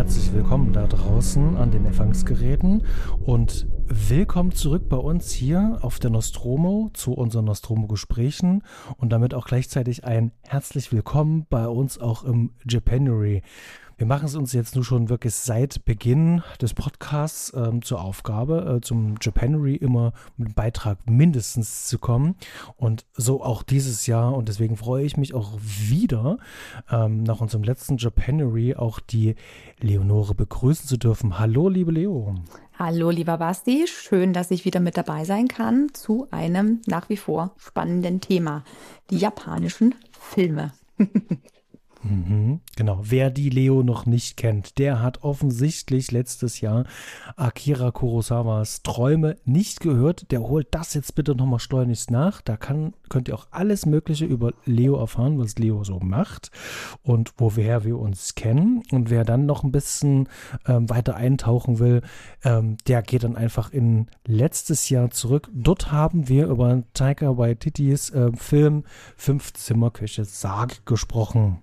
herzlich willkommen da draußen an den Empfangsgeräten und willkommen zurück bei uns hier auf der Nostromo zu unseren Nostromo-Gesprächen und damit auch gleichzeitig ein herzlich willkommen bei uns auch im Japanuary. Wir machen es uns jetzt nur schon wirklich seit Beginn des Podcasts zur Aufgabe, zum Japanuary immer mit einem Beitrag mindestens zu kommen und so auch dieses Jahr und deswegen freue ich mich auch wieder nach unserem letzten Japanuary auch die Leonore begrüßen zu dürfen. Hallo, liebe Leo. Hallo, lieber Basti. Schön, dass ich wieder mit dabei sein kann zu einem nach wie vor spannenden Thema, die japanischen Filme. Genau, wer die Leo noch nicht kennt, der hat offensichtlich letztes Jahr Akira Kurosawas Träume nicht gehört. Der holt das jetzt bitte nochmal schleunigst nach. Da könnt ihr auch alles Mögliche über Leo erfahren, was Leo so macht und woher wir uns kennen. Und wer dann noch ein bisschen weiter eintauchen will, der geht dann einfach in letztes Jahr zurück. Dort haben wir über Taika Waititis Film Fünf-Zimmer-Küche Sarg gesprochen.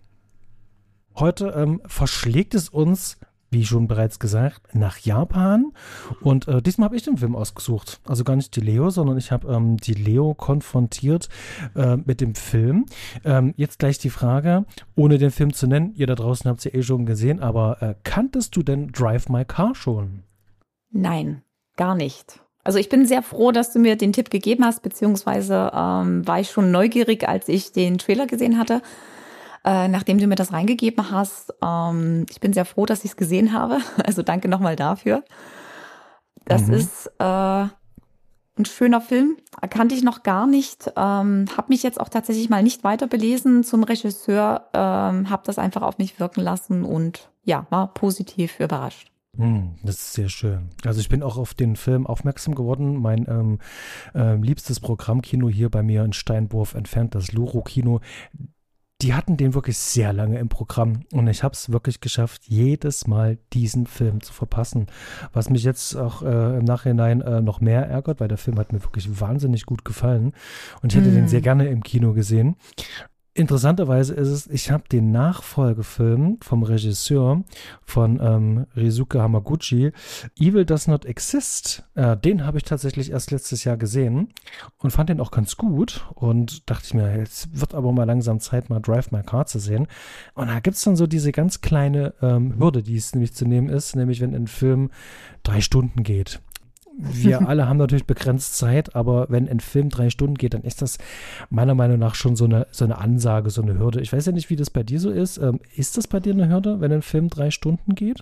Heute verschlägt es uns, wie schon bereits gesagt, nach Japan und diesmal habe ich den Film ausgesucht. Also gar nicht die Leo, sondern ich habe die Leo konfrontiert mit dem Film. Jetzt gleich die Frage, ohne den Film zu nennen, ihr da draußen habt es ja eh schon gesehen, aber kanntest du denn Drive My Car schon? Nein, gar nicht. Also ich bin sehr froh, dass du mir den Tipp gegeben hast, beziehungsweise war ich schon neugierig, als ich den Trailer gesehen hatte. Nachdem du mir das reingegeben hast, ich bin sehr froh, dass ich es gesehen habe. Also danke nochmal dafür. Das ist ein schöner Film, kannte ich noch gar nicht. Habe mich jetzt auch tatsächlich mal nicht weiter belesen zum Regisseur, habe das einfach auf mich wirken lassen und ja, war positiv überrascht. Das ist sehr schön. Also ich bin auch auf den Film aufmerksam geworden. Mein liebstes Programmkino hier bei mir in Steinwurf entfernt, das Luro-Kino, die hatten den wirklich sehr lange im Programm und ich habe es wirklich geschafft, jedes Mal diesen Film zu verpassen. Was mich jetzt auch im Nachhinein noch mehr ärgert, weil der Film hat mir wirklich wahnsinnig gut gefallen und ich hätte den sehr gerne im Kino gesehen. Interessanterweise ist es, ich habe den Nachfolgefilm vom Regisseur von Rizuke Hamaguchi, Evil Does Not Exist, den habe ich tatsächlich erst letztes Jahr gesehen und fand den auch ganz gut und dachte ich mir, jetzt wird aber mal langsam Zeit, mal Drive My Car zu sehen. Und da gibt es dann so diese ganz kleine Hürde, die es nämlich zu nehmen ist, nämlich wenn ein Film 3 Stunden geht. Wir alle haben natürlich begrenzt Zeit, aber wenn ein Film 3 Stunden geht, dann ist das meiner Meinung nach schon so eine Ansage, so eine Hürde. Ich weiß ja nicht, wie das bei dir so ist. Ist das bei dir eine Hürde, wenn ein Film 3 Stunden geht?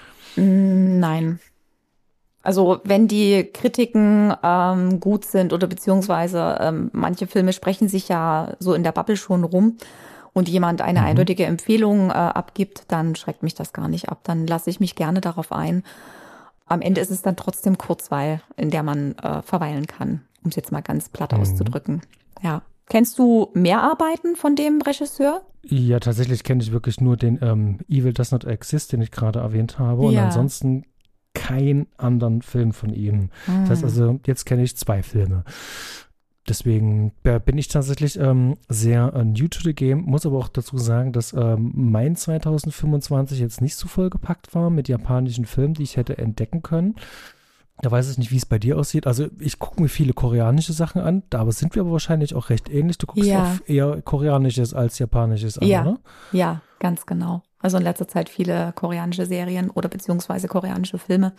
Nein. Also wenn die Kritiken gut sind oder beziehungsweise manche Filme sprechen sich ja so in der Bubble schon rum und jemand eine eindeutige Empfehlung abgibt, dann schreckt mich das gar nicht ab. Dann lasse ich mich gerne darauf ein. Am Ende ist es dann trotzdem Kurzweil, in der man verweilen kann, um es jetzt mal ganz platt auszudrücken. Ja. Kennst du mehr Arbeiten von dem Regisseur? Ja, tatsächlich kenne ich wirklich nur den Evil Does Not Exist, den ich gerade erwähnt habe. Und ansonsten keinen anderen Film von ihm. Das heißt also, jetzt kenne ich 2 Filme. Deswegen bin ich tatsächlich sehr new to the game, muss aber auch dazu sagen, dass mein 2025 jetzt nicht so vollgepackt war mit japanischen Filmen, die ich hätte entdecken können. Da weiß ich nicht, wie es bei dir aussieht. Also ich gucke mir viele koreanische Sachen an, da sind wir aber wahrscheinlich auch recht ähnlich. Du guckst auch eher koreanisches als japanisches an, oder? Ja, ganz genau. Also in letzter Zeit viele koreanische Serien oder beziehungsweise koreanische Filme.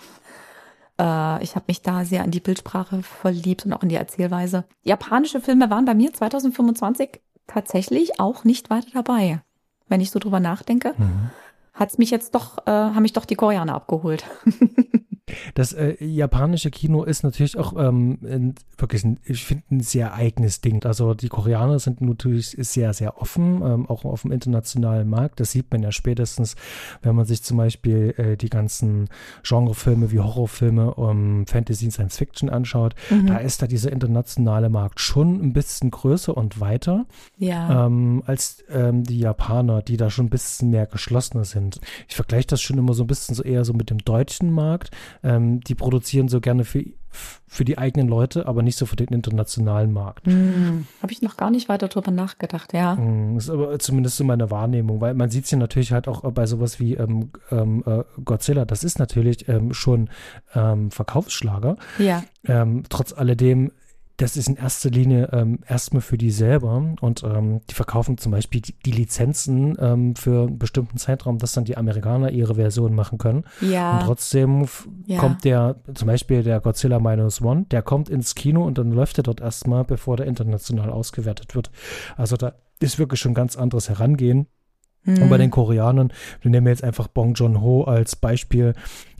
Ich habe mich da sehr an die Bildsprache verliebt und auch in die Erzählweise. Japanische Filme waren bei mir 2025 tatsächlich auch nicht weiter dabei. Wenn ich so drüber nachdenke, haben mich doch die Koreaner abgeholt. Das japanische Kino ist natürlich auch wirklich, ich finde, ein sehr eigenes Ding. Also die Koreaner sind natürlich sehr, sehr offen, auch auf dem internationalen Markt. Das sieht man ja spätestens, wenn man sich zum Beispiel die ganzen Genrefilme wie Horrorfilme, Fantasy und Science Fiction anschaut. Da ist da dieser internationale Markt schon ein bisschen größer und weiter als die Japaner, die da schon ein bisschen mehr geschlossener sind. Ich vergleiche das schon immer so ein bisschen so eher so mit dem deutschen Markt. die produzieren so gerne für die eigenen Leute, aber nicht so für den internationalen Markt. Habe ich noch gar nicht weiter drüber nachgedacht, ja. Das ist aber zumindest so meine Wahrnehmung, weil man sieht es ja natürlich halt auch bei sowas wie Godzilla, das ist natürlich schon Verkaufsschlager. Ja. Trotz alledem, das ist in erster Linie erstmal für die selber und die verkaufen zum Beispiel die Lizenzen für einen bestimmten Zeitraum, dass dann die Amerikaner ihre Version machen können. Ja. Und trotzdem kommt zum Beispiel der Godzilla Minus One, der kommt ins Kino und dann läuft er dort erstmal, bevor der international ausgewertet wird. Also da ist wirklich schon ganz anderes Herangehen. Und bei den Koreanern, wir nehmen jetzt einfach Bong Joon-ho als Beispiel,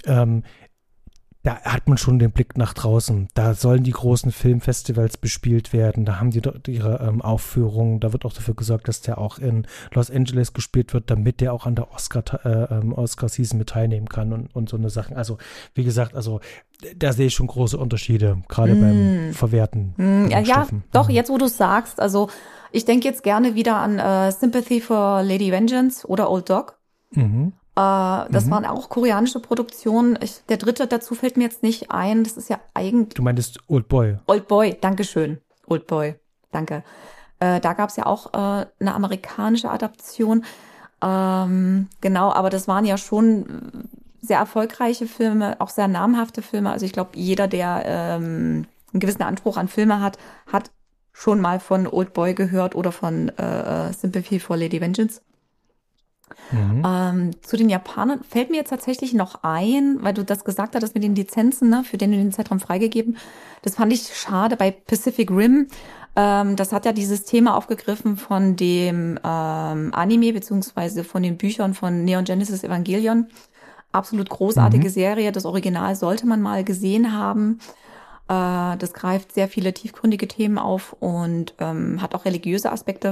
da hat man schon den Blick nach draußen. Da sollen die großen Filmfestivals bespielt werden. Da haben die dort ihre Aufführungen. Da wird auch dafür gesorgt, dass der auch in Los Angeles gespielt wird, damit der auch an der Oscar-Season mit teilnehmen kann und so eine Sachen. Also, wie gesagt, da sehe ich schon große Unterschiede, gerade beim Verwerten. Ja, doch, jetzt wo du es sagst, also ich denke jetzt gerne wieder an Sympathy for Lady Vengeance oder Old Dog. Das waren auch koreanische Produktionen. Der dritte dazu fällt mir jetzt nicht ein. Das ist ja eigentlich... Du meintest Old Boy. Old Boy, dankeschön. Old Boy, danke. Da gab es ja auch eine amerikanische Adaption. Genau, aber das waren ja schon sehr erfolgreiche Filme, auch sehr namhafte Filme. Also ich glaube, jeder, der einen gewissen Anspruch an Filme hat schon mal von Old Boy gehört oder von Sympathy for Lady Vengeance. Zu den Japanern fällt mir jetzt tatsächlich noch ein, weil du das gesagt hattest mit den Lizenzen, ne, für den Zeitraum freigegeben. Das fand ich schade bei Pacific Rim. Das hat ja dieses Thema aufgegriffen von dem Anime beziehungsweise von den Büchern von Neon Genesis Evangelion. Absolut großartige Serie. Das Original sollte man mal gesehen haben. Das greift sehr viele tiefgründige Themen auf und hat auch religiöse Aspekte.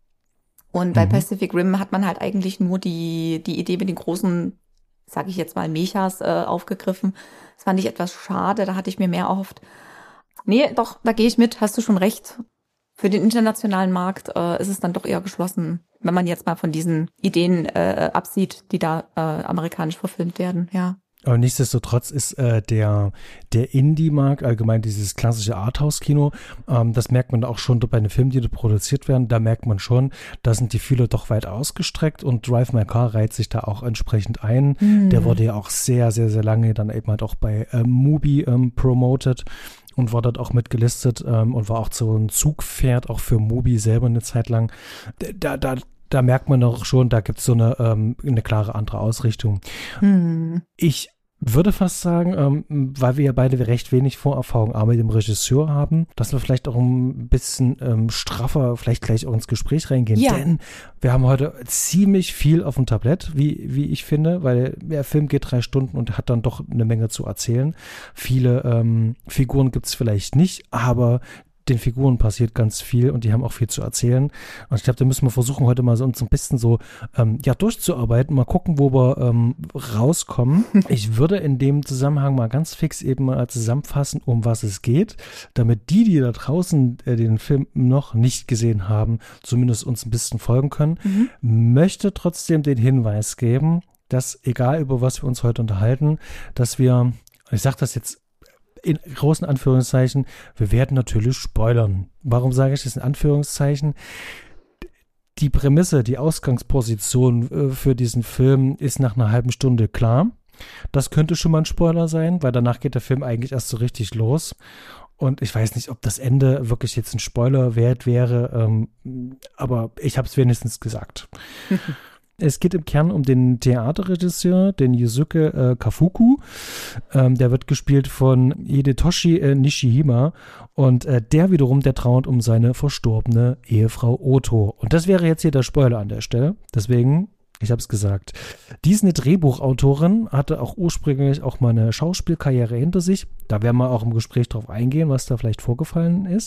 Und bei Pacific Rim hat man halt eigentlich nur die Idee mit den großen, sage ich jetzt mal, Mechas aufgegriffen. Das fand ich etwas schade, da hatte ich mir mehr erhofft. Nee, doch, da gehe ich mit, hast du schon recht. Für den internationalen Markt ist es dann doch eher geschlossen, wenn man jetzt mal von diesen Ideen absieht, die da amerikanisch verfilmt werden, ja. Aber nichtsdestotrotz ist der Indie-Markt, allgemein dieses klassische Arthouse-Kino, das merkt man auch schon bei den Filmen, die da produziert werden, da merkt man schon, da sind die Fühler doch weit ausgestreckt und Drive My Car reiht sich da auch entsprechend ein. Der wurde ja auch sehr, sehr, sehr lange dann eben halt auch bei Mubi promoted und war dort auch mitgelistet und war auch so ein Zugpferd auch für Mubi selber eine Zeit lang. Da merkt man auch schon, da gibt es so eine klare andere Ausrichtung. Ich würde fast sagen, weil wir ja beide recht wenig Vorerfahrung auch mit dem Regisseur haben, dass wir vielleicht auch ein bisschen straffer vielleicht gleich auch ins Gespräch reingehen. Ja. Denn wir haben heute ziemlich viel auf dem Tablett, wie ich finde, weil der Film geht 3 Stunden und hat dann doch eine Menge zu erzählen. Viele Figuren gibt es vielleicht nicht, aber den Figuren passiert ganz viel und die haben auch viel zu erzählen. Und ich glaube, da müssen wir versuchen, heute mal so uns ein bisschen so durchzuarbeiten, mal gucken, wo wir rauskommen. Ich würde in dem Zusammenhang mal ganz fix eben mal zusammenfassen, um was es geht, damit die da draußen den Film noch nicht gesehen haben, zumindest uns ein bisschen folgen können. Möchte trotzdem den Hinweis geben, dass egal über was wir uns heute unterhalten, dass wir, ich sage das jetzt in großen Anführungszeichen, wir werden natürlich spoilern. Warum sage ich das in Anführungszeichen? Die Prämisse, die Ausgangsposition für diesen Film ist nach einer halben Stunde klar. Das könnte schon mal ein Spoiler sein, weil danach geht der Film eigentlich erst so richtig los. Und ich weiß nicht, ob das Ende wirklich jetzt ein Spoiler wert wäre, aber ich habe es wenigstens gesagt. Es geht im Kern um den Theaterregisseur, den Yusuke Kafuku. Der wird gespielt von Hidetoshi Nishihima und der wiederum, der trauert um seine verstorbene Ehefrau Oto. Und das wäre jetzt hier der Spoiler an der Stelle. Deswegen, ich habe es gesagt. Die ist eine Drehbuchautorin, hatte auch ursprünglich auch mal eine Schauspielkarriere hinter sich. Da werden wir auch im Gespräch drauf eingehen, was da vielleicht vorgefallen ist.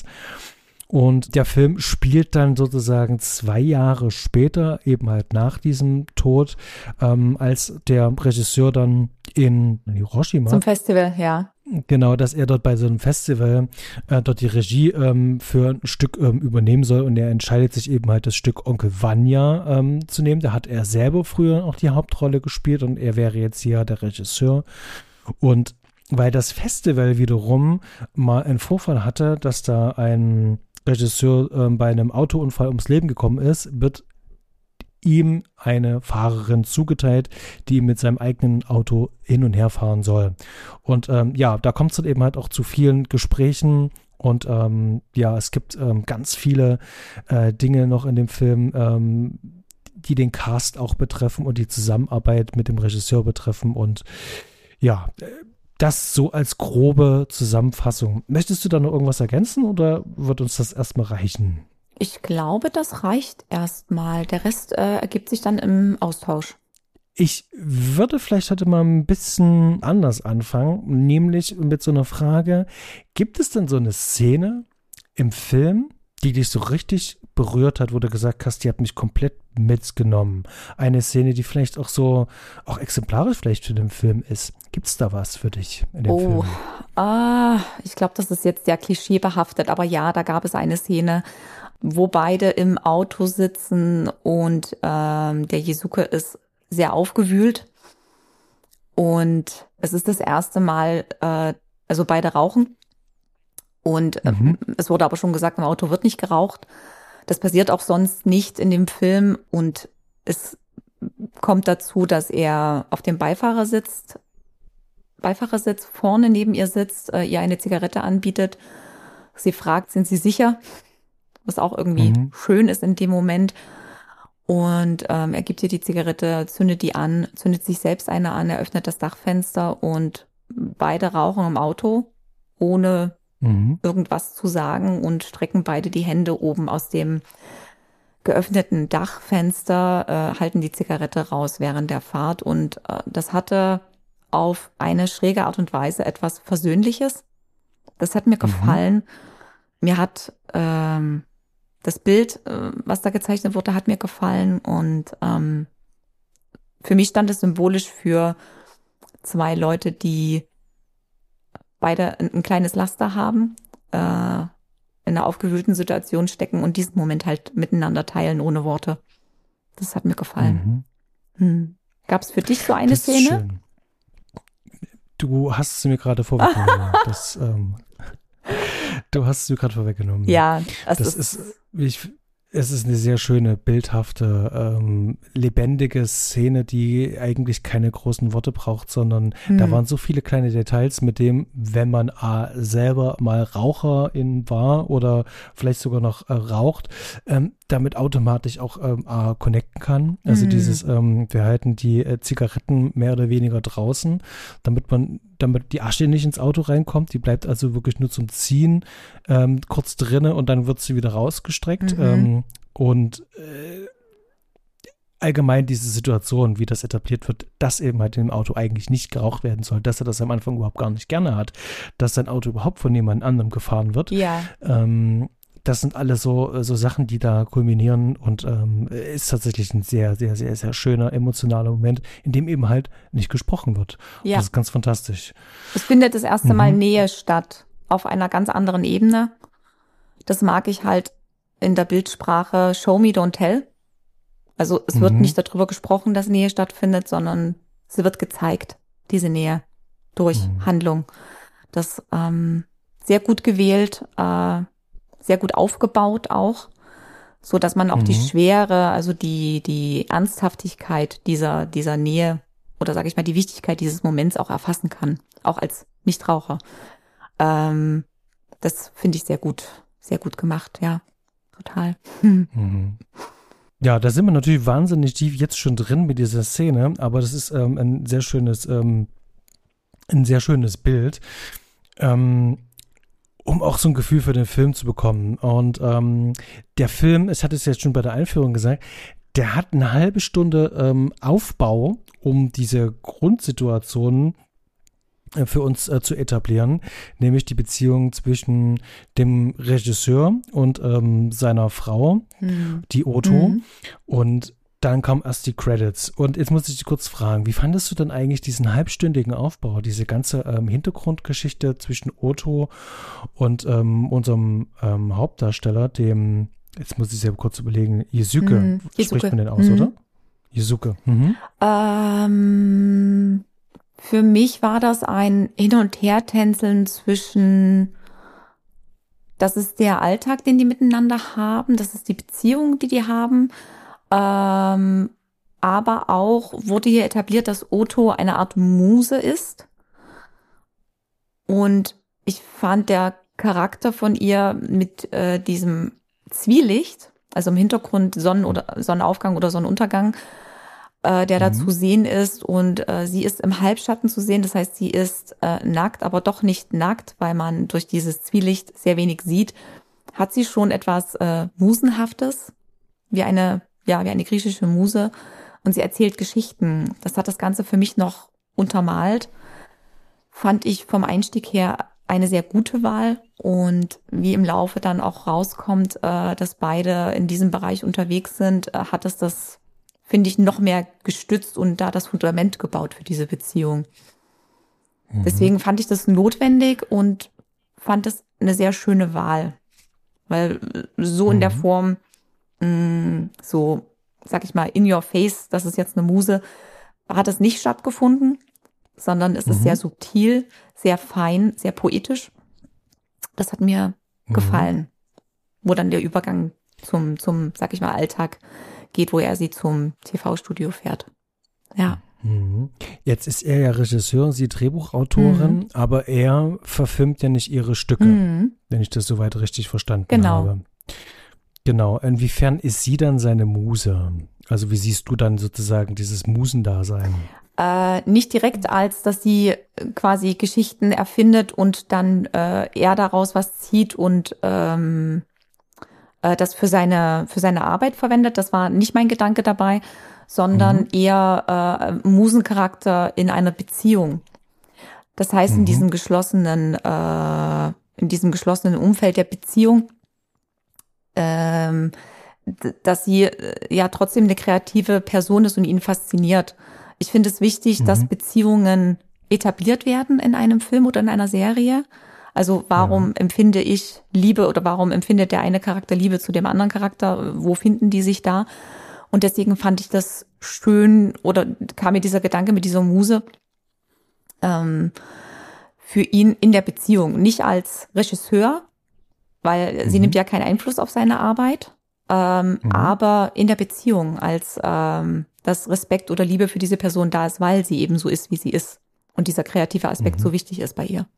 Und der Film spielt dann sozusagen 2 Jahre später, eben halt nach diesem Tod, als der Regisseur dann in Hiroshima. Zum Festival, ja. Genau, dass er dort bei so einem Festival dort die Regie für ein Stück übernehmen soll und er entscheidet sich eben halt das Stück Onkel Vanya zu nehmen. Da hat er selber früher auch die Hauptrolle gespielt und er wäre jetzt hier der Regisseur. Und weil das Festival wiederum mal einen Vorfall hatte, dass da ein Regisseur bei einem Autounfall ums Leben gekommen ist, wird ihm eine Fahrerin zugeteilt, die ihm mit seinem eigenen Auto hin und her fahren soll. Und da kommt es dann eben halt auch zu vielen Gesprächen und es gibt ganz viele Dinge noch in dem Film, die den Cast auch betreffen und die Zusammenarbeit mit dem Regisseur betreffen und das so als grobe Zusammenfassung. Möchtest du da noch irgendwas ergänzen oder wird uns das erstmal reichen? Ich glaube, das reicht erstmal. Der Rest ergibt sich dann im Austausch. Ich würde vielleicht heute mal ein bisschen anders anfangen, nämlich mit so einer Frage, gibt es denn so eine Szene im Film, die dich so richtig berührt hat, wo du gesagt hast, die hat mich komplett mitgenommen? Eine Szene, die vielleicht auch so, auch exemplarisch vielleicht für den Film ist. Gibt es da was für dich in dem Film? Ich glaube, das ist jetzt sehr klischeebehaftet, aber ja, da gab es eine Szene, wo beide im Auto sitzen und der Jesuke ist sehr aufgewühlt und es ist das erste Mal, also beide rauchen und es wurde aber schon gesagt, im Auto wird nicht geraucht. Das passiert auch sonst nicht in dem Film und es kommt dazu, dass er auf dem Beifahrersitz vorne neben ihr sitzt, ihr eine Zigarette anbietet. Sie fragt, sind Sie sicher? Was auch irgendwie schön ist in dem Moment. Und er gibt ihr die Zigarette, zündet die an, zündet sich selbst eine an, er öffnet das Dachfenster und beide rauchen im Auto, ohne irgendwas zu sagen und strecken beide die Hände oben aus dem geöffneten Dachfenster, halten die Zigarette raus während der Fahrt. Und das hatte auf eine schräge Art und Weise etwas Versöhnliches. Das hat mir gefallen. Mir hat das Bild, was da gezeichnet wurde, hat mir gefallen und für mich stand es symbolisch für zwei Leute, die beide ein kleines Laster haben, in einer aufgewühlten Situation stecken und diesen Moment halt miteinander teilen ohne Worte. Das hat mir gefallen. Gab es für dich so eine Szene? Schön. Du hast es mir gerade vorweggenommen. Du hast es mir gerade vorweggenommen. Ja, es ist eine sehr schöne, bildhafte, lebendige Szene, die eigentlich keine großen Worte braucht, sondern da waren so viele kleine Details, mit dem, wenn man selber mal Raucherin war oder vielleicht sogar noch raucht, damit automatisch auch connecten kann. Also dieses, wir halten die Zigaretten mehr oder weniger draußen, damit die Asche nicht ins Auto reinkommt. Die bleibt also wirklich nur zum Ziehen kurz drinne und dann wird sie wieder rausgestreckt. Allgemein diese Situation, wie das etabliert wird, dass eben halt im Auto eigentlich nicht geraucht werden soll, dass er das am Anfang überhaupt gar nicht gerne hat, dass sein Auto überhaupt von jemand anderem gefahren wird. Ja. Das sind alles so Sachen, die da kulminieren und ist tatsächlich ein sehr, sehr, sehr, sehr schöner, emotionaler Moment, in dem eben halt nicht gesprochen wird. Ja. Das ist ganz fantastisch. Es findet das erste Mal Nähe statt, auf einer ganz anderen Ebene. Das mag ich halt in der Bildsprache Show me, don't tell. Also es wird nicht darüber gesprochen, dass Nähe stattfindet, sondern sie wird gezeigt, diese Nähe, durch Handlung. Das sehr gut gewählt, sehr gut aufgebaut auch, so dass man auch die Schwere, also die Ernsthaftigkeit dieser Nähe oder sage ich mal die Wichtigkeit dieses Moments auch erfassen kann, auch als Nichtraucher. Das finde ich sehr gut gemacht, ja, total. Ja, da sind wir natürlich wahnsinnig tief jetzt schon drin mit dieser Szene, aber das ist ein sehr schönes Bild. Um auch so ein Gefühl für den Film zu bekommen. Und der Film, ich hatte es jetzt schon bei der Einführung gesagt, der hat eine halbe Stunde Aufbau, um diese Grundsituationen für uns zu etablieren, nämlich die Beziehung zwischen dem Regisseur und seiner Frau, die Otto. Und dann kamen erst die Credits. Und jetzt muss ich dich kurz fragen, wie fandest du denn eigentlich diesen halbstündigen Aufbau, diese ganze Hintergrundgeschichte zwischen Otto und unserem Hauptdarsteller, dem, jetzt muss ich sehr kurz überlegen, Jesuke. Spricht man den aus, oder? Jesuke. Für mich war das ein Hin- und Hertänzeln zwischen, das ist der Alltag, den die miteinander haben, das ist die Beziehung, die haben, aber auch wurde hier etabliert, dass Otto eine Art Muse ist. Und ich fand der Charakter von ihr mit diesem Zwielicht, also im Hintergrund Sonnenaufgang oder Sonnenuntergang, der da zu sehen ist, und sie ist im Halbschatten zu sehen. Das heißt, sie ist nackt, aber doch nicht nackt, weil man durch dieses Zwielicht sehr wenig sieht. Hat sie schon etwas Musenhaftes, wie eine griechische Muse, und sie erzählt Geschichten. Das hat das Ganze für mich noch untermalt. Fand ich vom Einstieg her eine sehr gute Wahl, und wie im Laufe dann auch rauskommt, dass beide in diesem Bereich unterwegs sind, hat es das, finde ich, noch mehr gestützt und da das Fundament gebaut für diese Beziehung. Deswegen fand ich das notwendig und fand es eine sehr schöne Wahl, weil so in der Form, so, sag ich mal, in your face, das ist jetzt eine Muse, hat es nicht stattgefunden, sondern es ist sehr subtil, sehr fein, sehr poetisch. Das hat mir gefallen, wo dann der Übergang zum, sag ich mal, Alltag geht, wo er sie zum TV-Studio fährt. Ja. Jetzt ist er ja Regisseur und sie Drehbuchautorin, aber er verfilmt ja nicht ihre Stücke, wenn ich das soweit richtig verstanden habe. Genau. Inwiefern ist sie dann seine Muse? Also wie siehst du dann sozusagen dieses Musendasein? Nicht direkt, als dass sie quasi Geschichten erfindet und dann er daraus was zieht und das für seine Arbeit verwendet. Das war nicht mein Gedanke dabei, sondern eher Musencharakter in einer Beziehung. Das heißt, in diesem geschlossenen Umfeld der Beziehung, dass sie ja trotzdem eine kreative Person ist und ihn fasziniert. Ich finde es wichtig, dass Beziehungen etabliert werden in einem Film oder in einer Serie. Also warum empfinde ich Liebe oder warum empfindet der eine Charakter Liebe zu dem anderen Charakter? Wo finden die sich da? Und deswegen fand ich das schön, oder kam mir dieser Gedanke mit dieser Muse für ihn in der Beziehung. Nicht als Regisseur, weil sie nimmt ja keinen Einfluss auf seine Arbeit, aber in der Beziehung als dass Respekt oder Liebe für diese Person da ist, weil sie eben so ist, wie sie ist. Und dieser kreative Aspekt so wichtig ist bei ihr.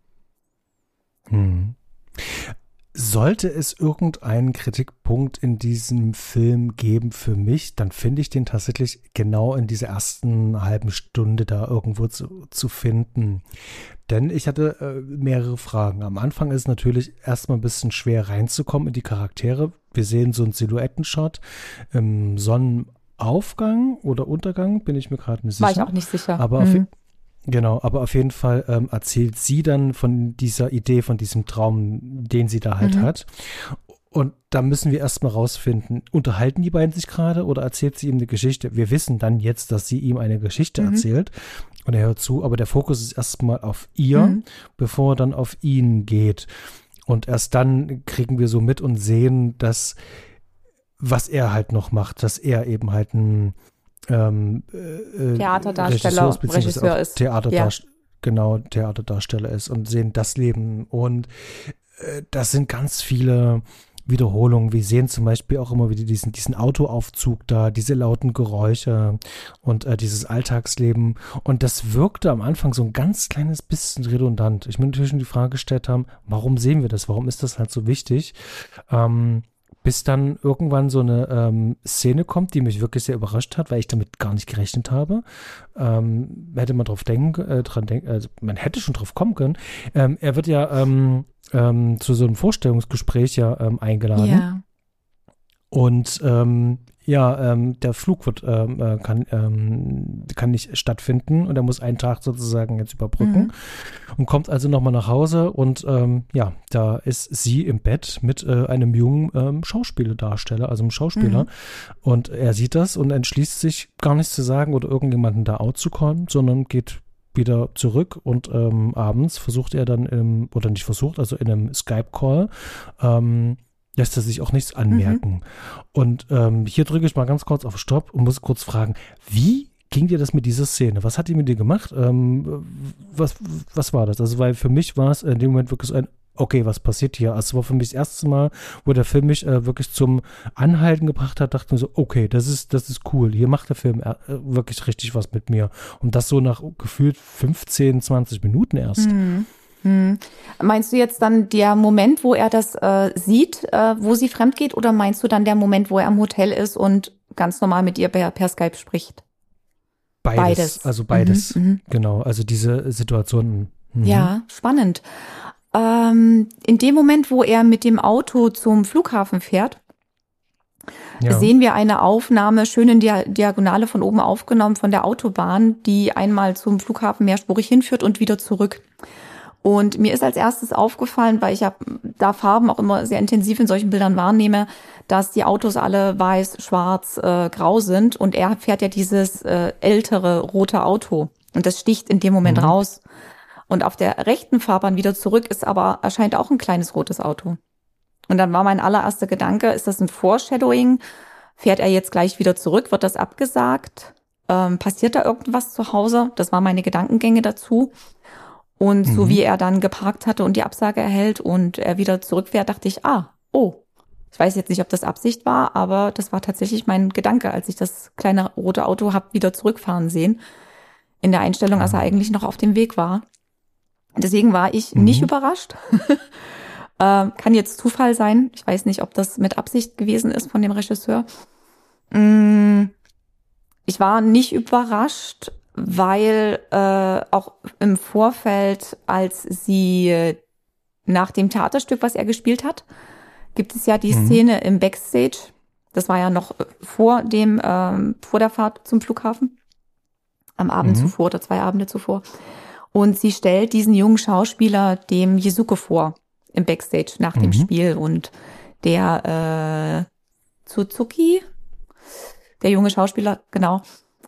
Sollte es irgendeinen Kritikpunkt in diesem Film geben für mich, dann finde ich den tatsächlich genau in dieser ersten halben Stunde da irgendwo zu finden. Denn ich hatte mehrere Fragen. Am Anfang ist es natürlich erstmal ein bisschen schwer reinzukommen in die Charaktere. Wir sehen so einen Silhouettenshot im Sonnenaufgang oder Untergang, bin ich mir gerade nicht sicher. War ich auch nicht sicher. Aber auf jeden Fall erzählt sie dann von dieser Idee, von diesem Traum, den sie da halt hat. Und da müssen wir erstmal rausfinden, unterhalten die beiden sich gerade oder erzählt sie ihm eine Geschichte? Wir wissen dann jetzt, dass sie ihm eine Geschichte erzählt und er hört zu, aber der Fokus ist erstmal auf ihr, bevor er dann auf ihn geht. Und erst dann kriegen wir so mit und sehen, dass, was er halt noch macht, dass er eben halt ein Theaterdarsteller, Regisseur ist. Theaterdarsteller ist und sehen das Leben. Und das sind ganz viele Wiederholungen. Wir sehen zum Beispiel auch immer wieder diesen Autoaufzug da, diese lauten Geräusche und dieses Alltagsleben. Und das wirkte am Anfang so ein ganz kleines bisschen redundant. Ich mir natürlich schon die Frage gestellt haben, warum sehen wir das? Warum ist das halt so wichtig? Bis dann irgendwann so eine Szene kommt, die mich wirklich sehr überrascht hat, weil ich damit gar nicht gerechnet habe. Hätte man man hätte schon drauf kommen können. Er wird ja zu so einem Vorstellungsgespräch eingeladen. Ja. Und der Flug kann nicht stattfinden und er muss einen Tag sozusagen jetzt überbrücken und kommt also nochmal nach Hause und da ist sie im Bett mit einem jungen Schauspieldarsteller, also einem Schauspieler, und er sieht das und entschließt sich gar nichts zu sagen oder irgendjemanden da out zu callen, sondern geht wieder zurück und abends versucht er dann in einem Skype-Call lässt er sich auch nichts anmerken. Und hier drücke ich mal ganz kurz auf Stopp und muss kurz fragen, wie ging dir das mit dieser Szene? Was hat die mit dir gemacht? Was war das? Also, weil für mich war es in dem Moment wirklich so ein, okay, was passiert hier? Also, es war für mich das erste Mal, wo der Film mich wirklich zum Anhalten gebracht hat, dachte mir so, okay, das ist cool. Hier macht der Film wirklich richtig was mit mir. Und das so nach gefühlt 15, 20 Minuten erst. Meinst du jetzt dann der Moment, wo er das sieht, wo sie fremd geht, oder meinst du dann der Moment, wo er im Hotel ist und ganz normal mit ihr per Skype spricht? Beides. Also beides. Genau, also diese Situationen. Ja, spannend. In dem Moment, wo er mit dem Auto zum Flughafen fährt, sehen wir eine Aufnahme, schön in der Diagonale von oben aufgenommen, von der Autobahn, die einmal zum Flughafen mehrspurig hinführt und wieder zurück. Und mir ist als erstes aufgefallen, weil ich da Farben auch immer sehr intensiv in solchen Bildern wahrnehme, dass die Autos alle weiß, schwarz, grau sind. Und er fährt ja dieses ältere rote Auto. Und das sticht in dem Moment raus. Und auf der rechten Fahrbahn wieder zurück erscheint auch ein kleines rotes Auto. Und dann war mein allererster Gedanke, ist das ein Foreshadowing? Fährt er jetzt gleich wieder zurück? Wird das abgesagt? Passiert da irgendwas zu Hause? Das waren meine Gedankengänge dazu. Und so wie er dann geparkt hatte und die Absage erhält und er wieder zurückfährt, dachte ich, ich weiß jetzt nicht, ob das Absicht war, aber das war tatsächlich mein Gedanke, als ich das kleine rote Auto habe wieder zurückfahren sehen. In der Einstellung, als er eigentlich noch auf dem Weg war. Deswegen war ich nicht überrascht. Kann jetzt Zufall sein. Ich weiß nicht, ob das mit Absicht gewesen ist von dem Regisseur. Ich war nicht überrascht, weil auch im Vorfeld, als sie nach dem Theaterstück, was er gespielt hat, gibt es ja die Szene im Backstage. Das war ja noch vor der Fahrt zum Flughafen. Am Abend zuvor oder 2 Abende zuvor. Und sie stellt diesen jungen Schauspieler dem Yasuke vor im Backstage nach dem Spiel. Und der Suzuki, der junge Schauspieler, genau,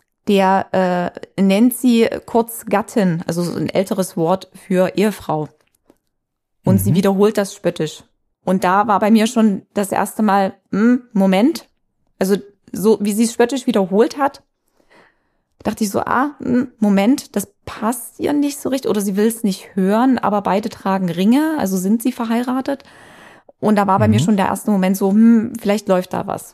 der nennt sie kurz Gattin, also so ein älteres Wort für Ehefrau. Und sie wiederholt das spöttisch. Und da war bei mir schon das erste Mal, Moment, also so wie sie es spöttisch wiederholt hat, dachte ich so, Moment, das passt ihr nicht so richtig, oder sie will es nicht hören, aber beide tragen Ringe, also sind sie verheiratet. Und da war bei mir schon der erste Moment so, vielleicht läuft da was.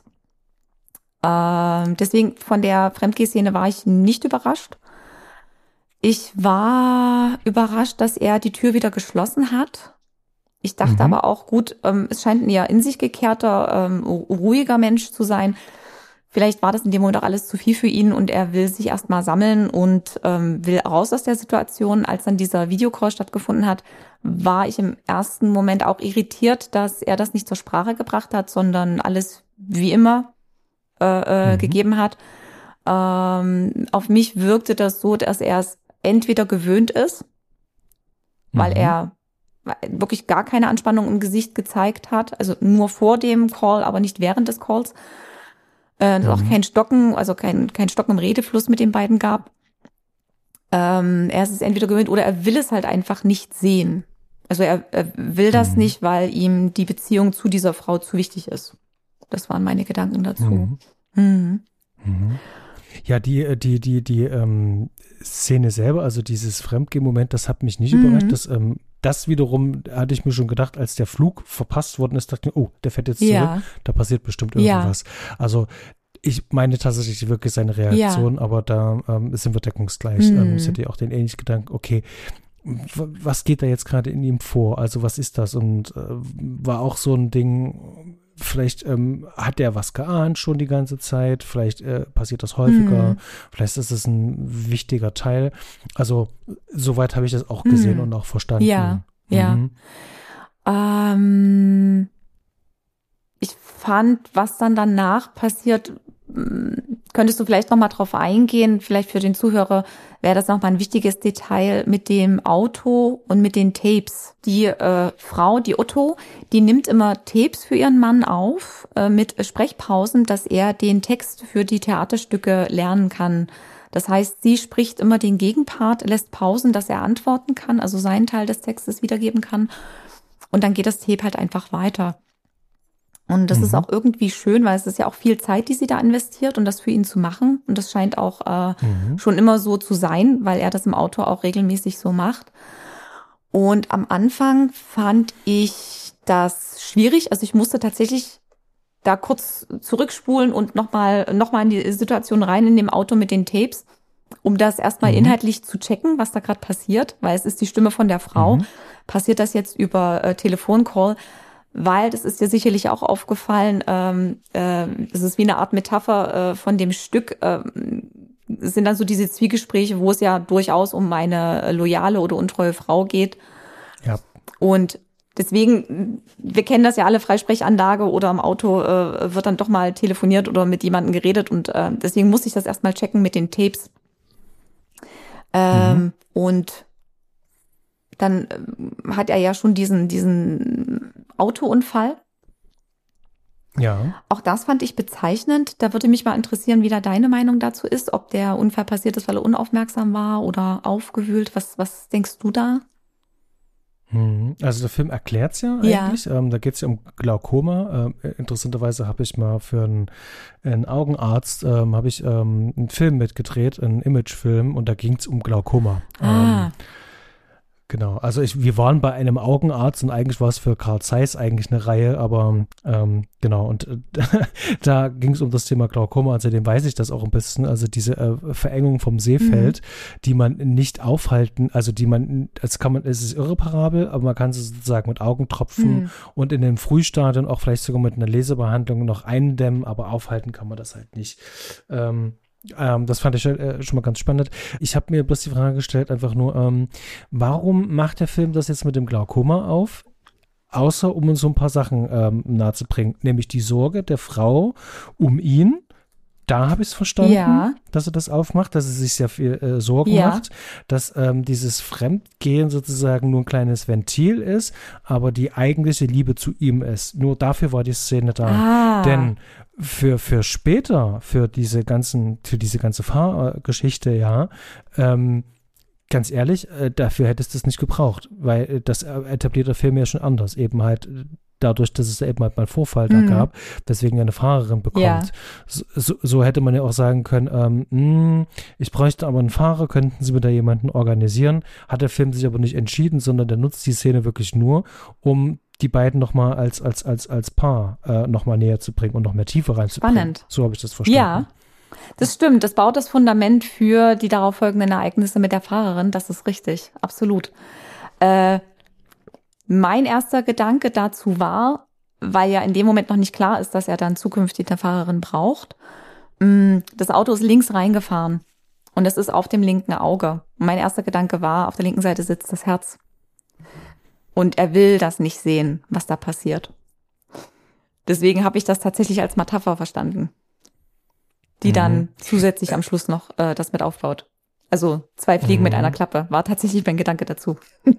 Deswegen von der Fremdgeh-Szene war ich nicht überrascht. Ich war überrascht, dass er die Tür wieder geschlossen hat. Ich dachte aber auch, gut, es scheint ein eher in sich gekehrter, ruhiger Mensch zu sein. Vielleicht war das in dem Moment auch alles zu viel für ihn und er will sich erstmal sammeln und will raus aus der Situation. Als dann dieser Videocall stattgefunden hat, war ich im ersten Moment auch irritiert, dass er das nicht zur Sprache gebracht hat, sondern alles wie immer gegeben hat. Auf mich wirkte das so, dass er es entweder gewöhnt ist, weil er wirklich gar keine Anspannung im Gesicht gezeigt hat, also nur vor dem Call, aber nicht während des Calls. Auch kein Stocken, also kein Stocken im Redefluss mit den beiden gab. Er ist es entweder gewöhnt oder er will es halt einfach nicht sehen. Also er will das nicht, weil ihm die Beziehung zu dieser Frau zu wichtig ist. Das waren meine Gedanken dazu. Ja, die Szene selber, also dieses Fremdgeh-Moment, das hat mich nicht überrascht. Das wiederum hatte ich mir schon gedacht, als der Flug verpasst worden ist, dachte ich, oh, der fährt jetzt zurück, da passiert bestimmt irgendwas. Also ich meine tatsächlich wirklich seine Reaktion, aber da sind wir deckungsgleich. Ich hatte auch den ähnlichen Gedanken, okay, was geht da jetzt gerade in ihm vor? Also was ist das? Und war auch so ein Ding, vielleicht hat er was geahnt schon die ganze Zeit, vielleicht passiert das häufiger, vielleicht ist es ein wichtiger Teil. Also soweit habe ich das auch gesehen und auch verstanden. Ja. Ich fand, was dann danach passiert, könntest du vielleicht noch mal drauf eingehen, vielleicht für den Zuhörer wäre das noch mal ein wichtiges Detail mit dem Auto und mit den Tapes. Die Frau, die Otto, die nimmt immer Tapes für ihren Mann auf mit Sprechpausen, dass er den Text für die Theaterstücke lernen kann. Das heißt, sie spricht immer den Gegenpart, lässt Pausen, dass er antworten kann, also seinen Teil des Textes wiedergeben kann. Und dann geht das Tape halt einfach weiter. Und das ist auch irgendwie schön, weil es ist ja auch viel Zeit, die sie da investiert und das für ihn zu machen. Und das scheint auch schon immer so zu sein, weil er das im Auto auch regelmäßig so macht. Und am Anfang fand ich das schwierig. Also ich musste tatsächlich da kurz zurückspulen und nochmal in die Situation rein in dem Auto mit den Tapes, um das erstmal inhaltlich zu checken, was da gerade passiert, weil es ist die Stimme von der Frau. Passiert das jetzt über Telefoncall? Weil, das ist dir sicherlich auch aufgefallen, es ist wie eine Art Metapher von dem Stück, es sind dann so diese Zwiegespräche, wo es ja durchaus um eine loyale oder untreue Frau geht. Ja. Und deswegen, wir kennen das ja alle, Freisprechanlage oder im Auto wird dann doch mal telefoniert oder mit jemandem geredet und deswegen musste ich das erstmal checken mit den Tapes. Und dann hat er ja schon diesen Autounfall. Ja. Auch das fand ich bezeichnend. Da würde mich mal interessieren, wie da deine Meinung dazu ist, ob der Unfall passiert ist, weil er unaufmerksam war oder aufgewühlt. Was denkst du da? Also der Film erklärt es ja eigentlich. Da geht es ja um Glaukoma. Interessanterweise habe ich mal für einen Augenarzt einen Film mitgedreht, einen Imagefilm, und da ging es um Glaukoma. Genau, also wir waren bei einem Augenarzt und eigentlich war es für Carl Zeiss eigentlich eine Reihe, aber genau, und da ging es um das Thema Glaukoma, also dem weiß ich das auch ein bisschen, also diese Verengung vom Sehfeld, die man nicht aufhalten, also es ist irreparabel, aber man kann sie sozusagen mit Augentropfen und in dem Frühstadium auch vielleicht sogar mit einer Laserbehandlung noch eindämmen, aber aufhalten kann man das halt nicht. Das fand ich schon mal ganz spannend. Ich habe mir bloß die Frage gestellt, einfach nur, warum macht der Film das jetzt mit dem Glaukoma auf? Außer um uns so ein paar Sachen nahezubringen, nämlich die Sorge der Frau um ihn. Da habe ich es verstanden, dass er das aufmacht, dass er sich sehr viel Sorgen macht, dass dieses Fremdgehen sozusagen nur ein kleines Ventil ist, aber die eigentliche Liebe zu ihm ist. Nur dafür war die Szene da. Denn für später, für diese ganze Fahrgeschichte, ganz ehrlich, dafür hättest du es nicht gebraucht, weil das etabliert der Film ja schon anders, eben halt dadurch, dass es eben halt mal einen Vorfall da gab, weswegen er eine Fahrerin bekommt. Ja. So hätte man ja auch sagen können, ich bräuchte aber einen Fahrer, könnten Sie mir da jemanden organisieren? Hat der Film sich aber nicht entschieden, sondern der nutzt die Szene wirklich nur, um die beiden nochmal als Paar nochmal näher zu bringen und noch mehr Tiefe reinzubringen. Spannend. So habe ich das verstanden. Ja, das stimmt. Das baut das Fundament für die darauf folgenden Ereignisse mit der Fahrerin. Das ist richtig. Absolut. Mein erster Gedanke dazu war, weil ja in dem Moment noch nicht klar ist, dass er dann zukünftig eine Fahrerin braucht, das Auto ist links reingefahren und es ist auf dem linken Auge. Und mein erster Gedanke war, auf der linken Seite sitzt das Herz. Und er will das nicht sehen, was da passiert. Deswegen habe ich das tatsächlich als Metapher verstanden, die dann zusätzlich am Schluss noch das mit aufbaut. Also 2 Fliegen mit einer Klappe, war tatsächlich mein Gedanke dazu.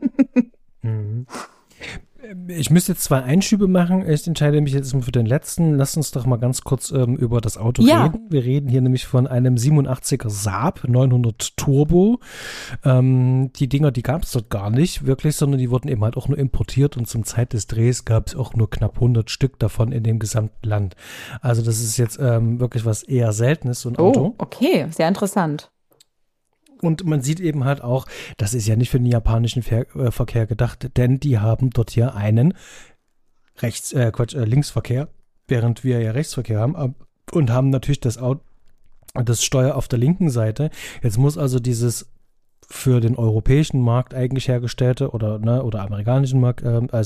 Ich müsste jetzt 2 Einschübe machen. Ich entscheide mich jetzt mal für den letzten. Lass uns doch mal ganz kurz über das Auto reden. Wir reden hier nämlich von einem 87er Saab 900 Turbo. Die Dinger, die gab es dort gar nicht wirklich, sondern die wurden eben halt auch nur importiert und zum Zeit des Drehs gab es auch nur knapp 100 Stück davon in dem gesamten Land. Also das ist jetzt wirklich was eher Seltenes, so ein Auto. Oh, okay, sehr interessant. Und man sieht eben halt auch, das ist ja nicht für den japanischen Verkehr gedacht, denn die haben dort hier einen Linksverkehr, während wir ja Rechtsverkehr haben und haben natürlich das Steuer auf der linken Seite. Jetzt muss also dieses für den europäischen Markt eigentlich hergestellte oder amerikanischen Markt,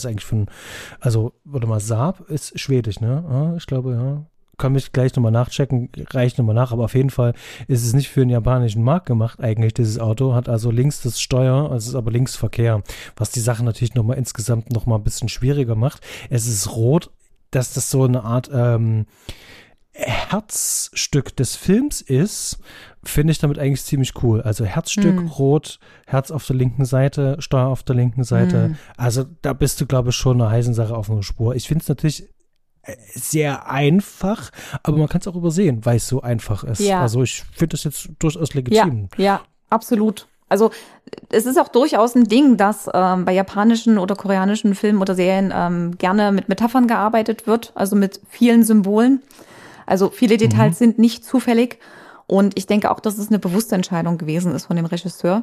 Saab ist schwedisch, ne? Ich glaube, ja. Kann mich gleich nochmal nachchecken, reicht nochmal nach, aber auf jeden Fall ist es nicht für den japanischen Markt gemacht eigentlich, dieses Auto, hat also links das Steuer, es ist aber Linksverkehr, was die Sache natürlich nochmal insgesamt nochmal ein bisschen schwieriger macht. Es ist rot, dass das so eine Art Herzstück des Films ist, finde ich damit eigentlich ziemlich cool. Also Herzstück, rot, Herz auf der linken Seite, Steuer auf der linken Seite, also da bist du, glaube ich, schon eine heißen Sache auf einer Spur. Ich finde es natürlich sehr einfach, aber man kann es auch übersehen, weil es so einfach ist. Ja. Also ich finde das jetzt durchaus legitim. Ja, absolut. Also es ist auch durchaus ein Ding, dass bei japanischen oder koreanischen Filmen oder Serien gerne mit Metaphern gearbeitet wird, also mit vielen Symbolen. Also viele Details sind nicht zufällig. Und ich denke auch, dass es eine bewusste Entscheidung gewesen ist von dem Regisseur.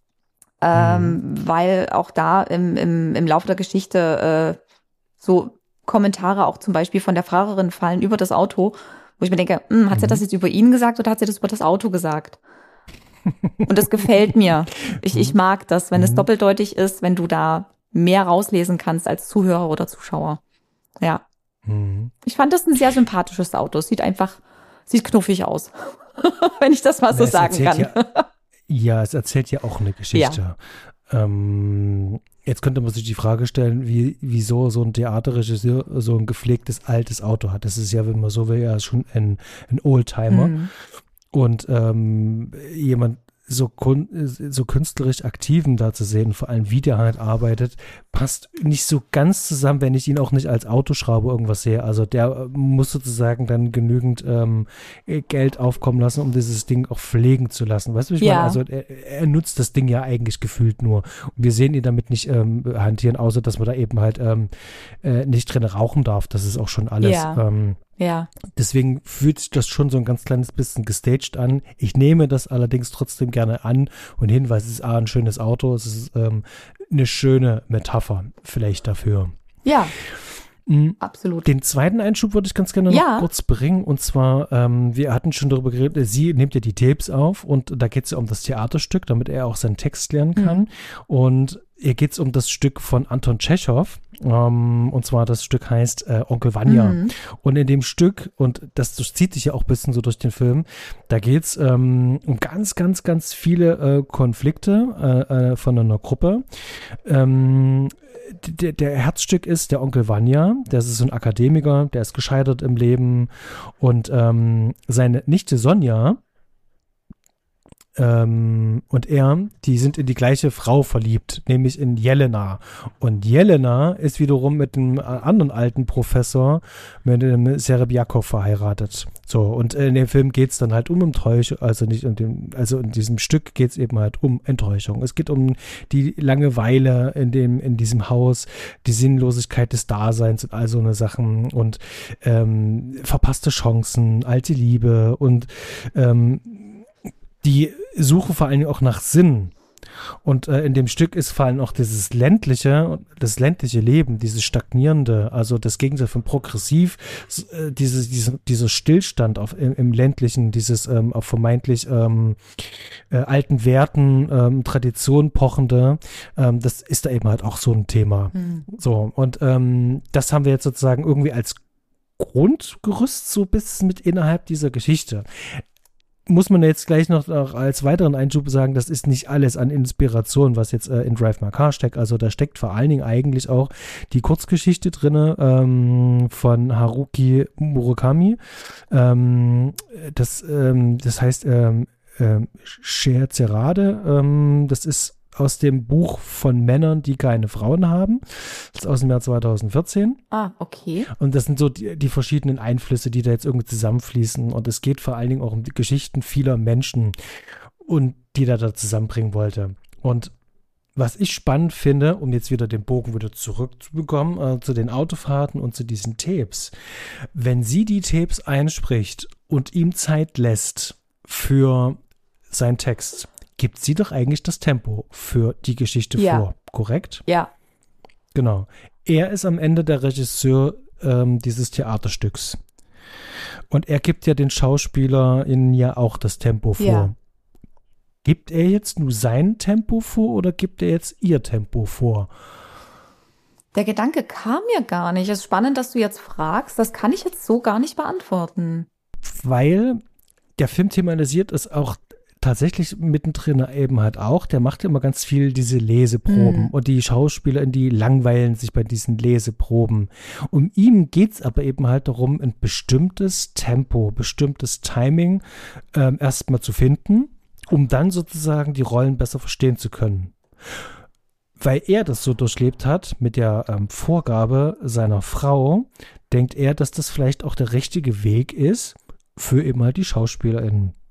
Weil auch da im Laufe der Geschichte so Kommentare auch zum Beispiel von der Fahrerin fallen über das Auto, wo ich mir denke, hat sie das jetzt über ihn gesagt oder hat sie das über das Auto gesagt? Und das gefällt mir. Ich mag das, wenn es doppeldeutig ist, wenn du da mehr rauslesen kannst als Zuhörer oder Zuschauer. Ja. Ich fand das ein sehr sympathisches Auto. Es sieht knuffig aus, wenn ich das mal so sagen kann. Ja, es erzählt ja auch eine Geschichte. Ja. Jetzt könnte man sich die Frage stellen, wieso so ein Theaterregisseur so ein gepflegtes altes Auto hat. Das ist ja, wenn man so will, ja schon ein Oldtimer. Und jemand so künstlerisch Aktiven da zu sehen, vor allem wie der halt arbeitet, passt nicht so ganz zusammen, wenn ich ihn auch nicht als Autoschrauber irgendwas sehe. Also der muss sozusagen dann genügend Geld aufkommen lassen, um dieses Ding auch pflegen zu lassen. Weißt du, wie ich meine? Also er nutzt das Ding ja eigentlich gefühlt nur. Und wir sehen ihn damit nicht hantieren, außer dass man da eben halt nicht drin rauchen darf. Das ist auch schon alles. Ja. Deswegen fühlt sich das schon so ein ganz kleines bisschen gestaged an. Ich nehme das allerdings trotzdem gerne an und hin, weil es ist ein schönes Auto, es ist eine schöne Metapher vielleicht dafür. Ja, absolut. Den zweiten Einschub würde ich ganz gerne noch kurz bringen, und zwar, wir hatten schon darüber geredet, sie nimmt ja die Tapes auf und da geht es ja um das Theaterstück, damit er auch seinen Text lernen kann, und hier geht es um das Stück von Anton Tschechow, und zwar das Stück heißt Onkel Vanya. Und in dem Stück, und das zieht sich ja auch ein bisschen so durch den Film, da geht es um ganz, ganz, ganz viele Konflikte von einer Gruppe. Der Herzstück ist der Onkel Vanya, der ist so ein Akademiker, der ist gescheitert im Leben, und seine Nichte Sonja und er, die sind in die gleiche Frau verliebt, nämlich in Jelena. Und Jelena ist wiederum mit einem anderen alten Professor, mit dem Serebjakow, verheiratet. So, und in dem Film geht es dann halt um Enttäuschung, also in diesem Stück geht es eben halt um Enttäuschung. Es geht um die Langeweile in diesem Haus, die Sinnlosigkeit des Daseins und all so eine Sachen und verpasste Chancen, alte Liebe und die Suche vor allem auch nach Sinn. Und in dem Stück ist vor allem auch das ländliche Leben, dieses stagnierende, also das Gegenteil von progressiv, dieser Stillstand im ländlichen, dieses auf vermeintlich alten Werten, Tradition pochende, das ist da eben halt auch so ein Thema. So, und das haben wir jetzt sozusagen irgendwie als Grundgerüst so bis mit innerhalb dieser Geschichte. Muss man jetzt gleich noch als weiteren Einschub sagen, das ist nicht alles an Inspiration, was jetzt in Drive My Car steckt. Also da steckt vor allen Dingen eigentlich auch die Kurzgeschichte drin von Haruki Murakami. Das heißt Scherzerade. Das ist aus dem Buch von Männern, die keine Frauen haben. Das ist aus dem Jahr 2014. Ah, okay. Und das sind so die verschiedenen Einflüsse, die da jetzt irgendwie zusammenfließen. Und es geht vor allen Dingen auch um die Geschichten vieler Menschen, und die da zusammenbringen wollte. Und was ich spannend finde, um jetzt wieder den Bogen wieder zurückzubekommen, zu den Autofahrten und zu diesen Tapes, wenn sie die Tapes einspricht und ihm Zeit lässt für seinen Text, gibt sie doch eigentlich das Tempo für die Geschichte vor, korrekt? Ja. Genau. Er ist am Ende der Regisseur dieses Theaterstücks. Und er gibt ja den SchauspielerInnen ja auch das Tempo vor. Ja. Gibt er jetzt nur sein Tempo vor oder gibt er jetzt ihr Tempo vor? Der Gedanke kam mir gar nicht. Es ist spannend, dass du jetzt fragst. Das kann ich jetzt so gar nicht beantworten. Weil der Film thematisiert es auch tatsächlich mittendrin eben halt auch, der macht ja immer ganz viel diese Leseproben und die Schauspieler, die langweilen sich bei diesen Leseproben. Um ihm geht es aber eben halt darum, ein bestimmtes Tempo, bestimmtes Timing erstmal zu finden, um dann sozusagen die Rollen besser verstehen zu können. Weil er das so durchlebt hat mit der Vorgabe seiner Frau, denkt er, dass das vielleicht auch der richtige Weg ist für eben halt die SchauspielerInnen.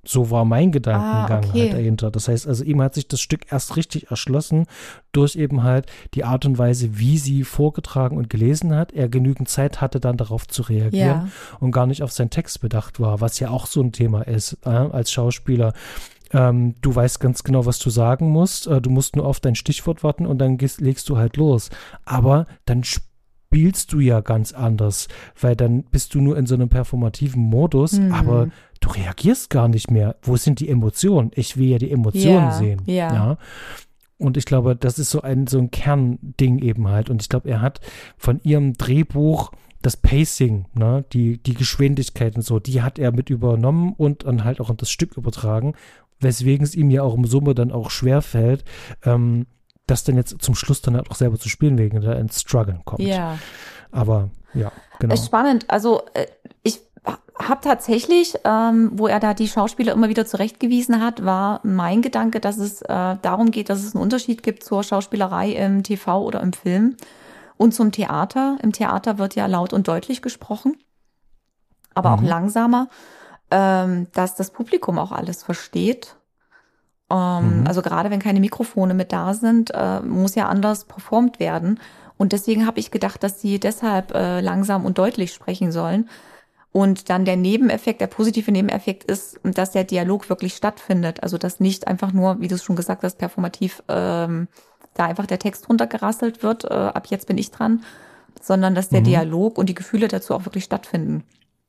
So war mein Gedankengang okay. halt dahinter. Das heißt, also ihm hat sich das Stück erst richtig erschlossen durch eben halt die Art und Weise, wie sie vorgetragen und gelesen hat. Er genügend Zeit hatte, dann darauf zu reagieren und gar nicht auf seinen Text bedacht war, was ja auch so ein Thema ist als Schauspieler. Du weißt ganz genau, was du sagen musst. Du musst nur auf dein Stichwort warten und dann legst du halt los. Aber dann spielst du ja ganz anders, weil dann bist du nur in so einem performativen Modus, aber du reagierst gar nicht mehr. Wo sind die Emotionen? Ich will ja die Emotionen sehen. Ja. Und ich glaube, das ist so ein Kernding eben halt. Und ich glaube, er hat von ihrem Drehbuch das Pacing, ne, die Geschwindigkeit und so, die hat er mit übernommen und dann halt auch in das Stück übertragen, weswegen es ihm ja auch im Summe dann auch schwerfällt, das dann jetzt zum Schluss dann halt auch selber zu spielen, wegen der ins Struggle kommt. Ja. Aber ja, genau. Spannend. Also ich habe tatsächlich, wo er da die Schauspieler immer wieder zurechtgewiesen hat, war mein Gedanke, dass es darum geht, dass es einen Unterschied gibt zur Schauspielerei im TV oder im Film und zum Theater. Im Theater wird ja laut und deutlich gesprochen, aber auch langsamer, dass das Publikum auch alles versteht. Also gerade wenn keine Mikrofone mit da sind, muss ja anders performt werden. Und deswegen habe ich gedacht, dass sie deshalb langsam und deutlich sprechen sollen. Und dann der Nebeneffekt, der positive Nebeneffekt ist, dass der Dialog wirklich stattfindet. Also dass nicht einfach nur, wie du es schon gesagt hast, performativ da einfach der Text runtergerasselt wird, ab jetzt bin ich dran, sondern dass der Dialog und die Gefühle dazu auch wirklich stattfinden.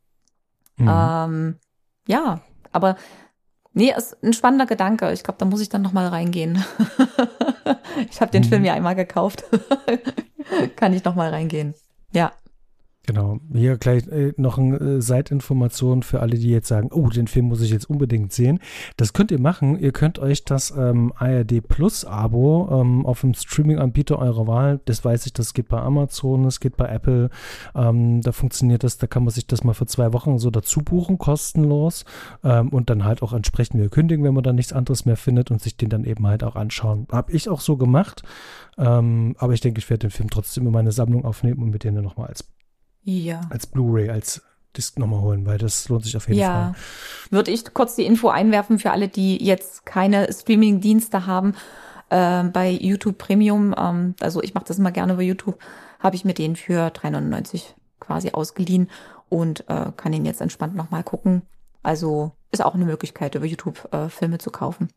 Ja, aber nee, ist ein spannender Gedanke. Ich glaube, da muss ich dann nochmal reingehen. Ich habe den Film ja einmal gekauft. Kann ich nochmal reingehen. Ja. Genau. Hier gleich noch eine Seitinformation für alle, die jetzt sagen, oh, den Film muss ich jetzt unbedingt sehen. Das könnt ihr machen. Ihr könnt euch das ARD Plus Abo auf dem Streaming-Anbieter eurer Wahl, das weiß ich, das geht bei Amazon, das geht bei Apple, da funktioniert das, da kann man sich das mal für 2 Wochen so dazu buchen, kostenlos, und dann halt auch entsprechend wieder kündigen, wenn man dann nichts anderes mehr findet und sich den dann eben halt auch anschauen. Habe ich auch so gemacht, aber ich denke, ich werde den Film trotzdem in meine Sammlung aufnehmen und mit denen nochmal als Blu-ray, als Disc nochmal holen, weil das lohnt sich auf jeden Fall. Würde ich kurz die Info einwerfen für alle, die jetzt keine Streaming-Dienste haben, bei YouTube Premium, also ich mache das immer gerne über YouTube, habe ich mir den für 3,99 quasi ausgeliehen und kann ihn jetzt entspannt nochmal gucken. Also ist auch eine Möglichkeit, über YouTube Filme zu kaufen.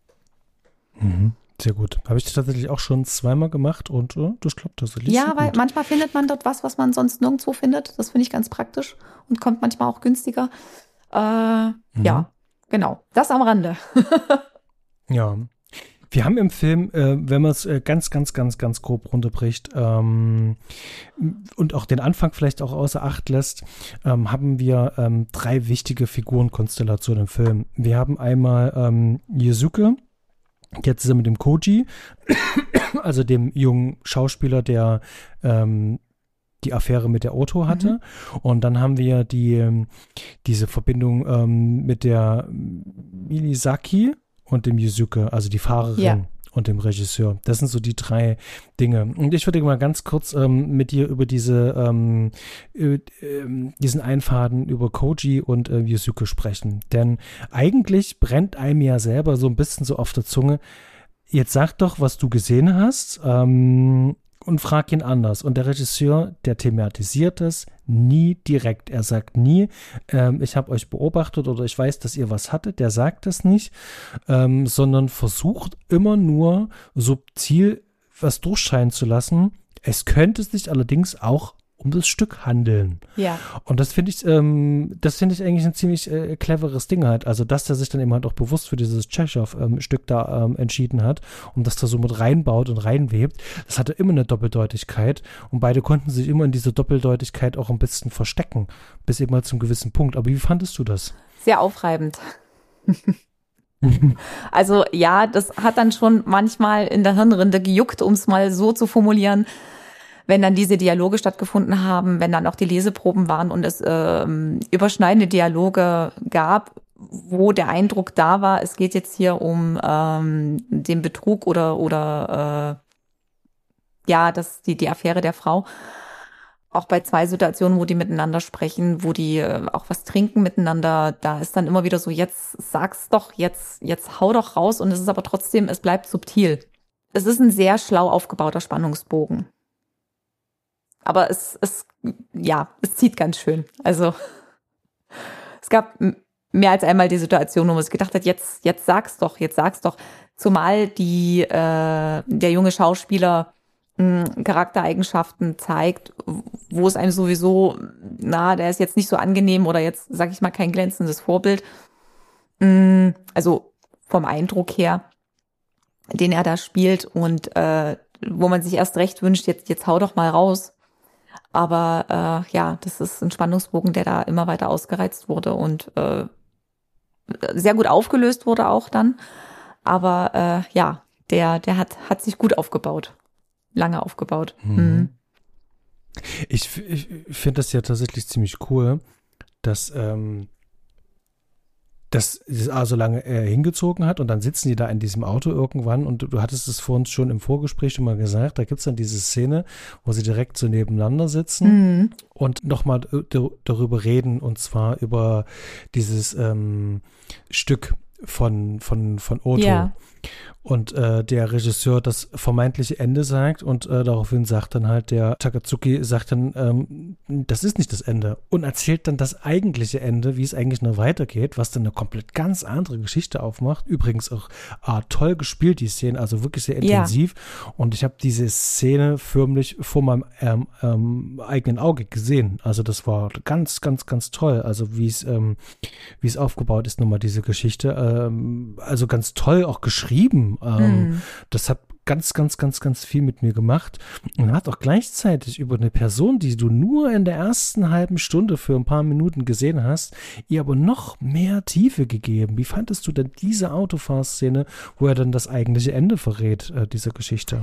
Sehr gut. Habe ich tatsächlich auch schon 2-mal gemacht und das klappt tatsächlich. Ja, weil manchmal findet man dort was man sonst nirgendwo findet. Das finde ich ganz praktisch und kommt manchmal auch günstiger. Ja, genau. Das am Rande. Ja. Wir haben im Film, wenn man es ganz grob runterbricht und auch den Anfang vielleicht auch außer Acht lässt, haben wir 3 wichtige Figurenkonstellationen im Film. Wir haben einmal Yusuke. Jetzt ist er mit dem Koji, also dem jungen Schauspieler, der die Affäre mit der Otto hatte. Und dann haben wir diese Verbindung mit der Misaki und dem Yusuke, also die Fahrerin und dem Regisseur. Das sind so die 3 Dinge. Und ich würde mal ganz kurz mit dir über diesen Einfaden über Koji und Yusuke sprechen. Denn eigentlich brennt einem ja selber so ein bisschen so auf der Zunge, jetzt sag doch, was du gesehen hast, und frag ihn anders. Und der Regisseur, der thematisiert das nie direkt. Er sagt nie, ich habe euch beobachtet oder ich weiß, dass ihr was hattet. Der sagt das nicht, sondern versucht immer nur subtil was durchscheinen zu lassen. Es könnte sich allerdings auch um das Stück handeln. Ja. Und das finde ich eigentlich ein ziemlich cleveres Ding halt. Also, dass der sich dann eben halt auch bewusst für dieses Tschechow-Stück da entschieden hat und das da so mit reinbaut und reinwebt. Das hatte immer eine Doppeldeutigkeit und beide konnten sich immer in dieser Doppeldeutigkeit auch ein bisschen verstecken, bis eben mal zum gewissen Punkt. Aber wie fandest du das? Sehr aufreibend. Also ja, das hat dann schon manchmal in der Hirnrinde gejuckt, um es mal so zu formulieren, wenn dann diese Dialoge stattgefunden haben, wenn dann auch die Leseproben waren und es überschneidende Dialoge gab, wo der Eindruck da war, es geht jetzt hier um den Betrug oder die Affäre der Frau. auch bei 2 Situationen, wo die miteinander sprechen, wo die auch was trinken miteinander, da ist dann immer wieder so, jetzt sag's doch, jetzt hau doch raus. Und es ist aber trotzdem, es bleibt subtil. Es ist ein sehr schlau aufgebauter Spannungsbogen. Aber es zieht ganz schön. Also es gab mehr als einmal die Situation, wo man sich gedacht hat, jetzt sag's doch. Zumal der junge Schauspieler Charaktereigenschaften zeigt, wo es einem sowieso, der ist jetzt nicht so angenehm oder jetzt, sag ich mal, kein glänzendes Vorbild. Also vom Eindruck her, den er da spielt und wo man sich erst recht wünscht, jetzt hau doch mal raus. Aber das ist ein Spannungsbogen, der da immer weiter ausgereizt wurde und sehr gut aufgelöst wurde auch dann. Aber der hat sich gut aufgebaut. Lange aufgebaut. Mhm. Ich finde das ja tatsächlich ziemlich cool, dass das A so lange hingezogen hat und dann sitzen die da in diesem Auto irgendwann und du hattest es vor uns schon im Vorgespräch schon mal gesagt, da gibt es dann diese Szene, wo sie direkt so nebeneinander sitzen und nochmal darüber reden und zwar über dieses Stück von Otto. Ja. Und der Regisseur das vermeintliche Ende sagt und daraufhin sagt dann halt der Takatsuki, sagt dann, das ist nicht das Ende und erzählt dann das eigentliche Ende, wie es eigentlich noch weitergeht, was dann eine komplett ganz andere Geschichte aufmacht. Übrigens auch toll gespielt, die Szene, also wirklich sehr intensiv. Ja. Und ich habe diese Szene förmlich vor meinem eigenen Auge gesehen. Also das war ganz, ganz, ganz toll. Also wie es aufgebaut ist, nochmal diese Geschichte. Also ganz toll auch geschrieben. Das hat ganz, ganz, ganz, ganz viel mit mir gemacht und hat auch gleichzeitig über eine Person, die du nur in der ersten halben Stunde für ein paar Minuten gesehen hast, ihr aber noch mehr Tiefe gegeben. Wie fandest du denn diese Autofahrszene, wo er dann das eigentliche Ende verrät, dieser Geschichte?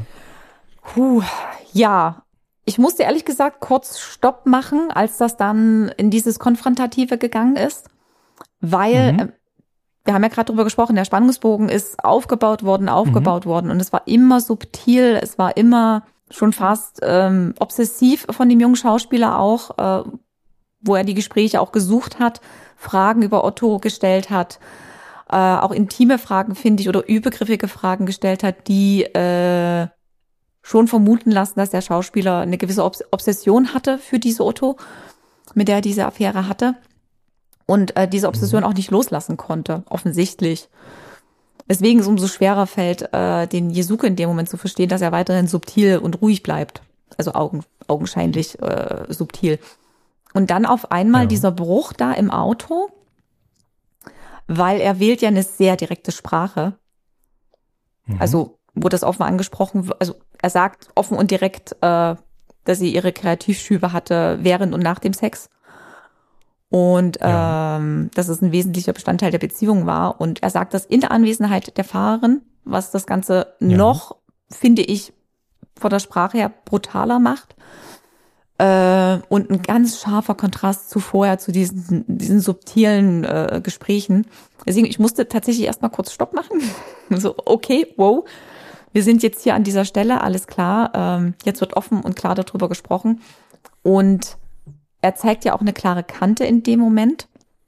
Ja, ich musste ehrlich gesagt kurz Stopp machen, als das dann in dieses Konfrontative gegangen ist, weil wir haben ja gerade drüber gesprochen, der Spannungsbogen ist aufgebaut worden und es war immer subtil, es war immer schon fast obsessiv von dem jungen Schauspieler auch, wo er die Gespräche auch gesucht hat, Fragen über Otto gestellt hat, auch intime Fragen, finde ich, oder übergriffige Fragen gestellt hat, die schon vermuten lassen, dass der Schauspieler eine gewisse Obsession hatte für diese Otto, mit der er diese Affäre hatte. Und diese Obsession auch nicht loslassen konnte, offensichtlich. Weswegen es umso schwerer fällt, den Jesuke in dem Moment zu verstehen, dass er weiterhin subtil und ruhig bleibt. Also augenscheinlich subtil. Und dann auf einmal dieser Bruch da im Auto, weil er wählt ja eine sehr direkte Sprache. Also wurde das offen angesprochen, also er sagt offen und direkt, dass sie ihre Kreativschübe hatte während und nach dem Sex. Und dass es ein wesentlicher Bestandteil der Beziehung war. Und er sagt das in der Anwesenheit der Fahrerin, was das Ganze noch, finde ich, von der Sprache her brutaler macht. Und ein ganz scharfer Kontrast zu diesen subtilen Gesprächen. Deswegen, ich musste tatsächlich erstmal kurz Stopp machen. So, okay, wow, wir sind jetzt hier an dieser Stelle, alles klar. Jetzt wird offen und klar darüber gesprochen. Und er zeigt ja auch eine klare Kante in dem Moment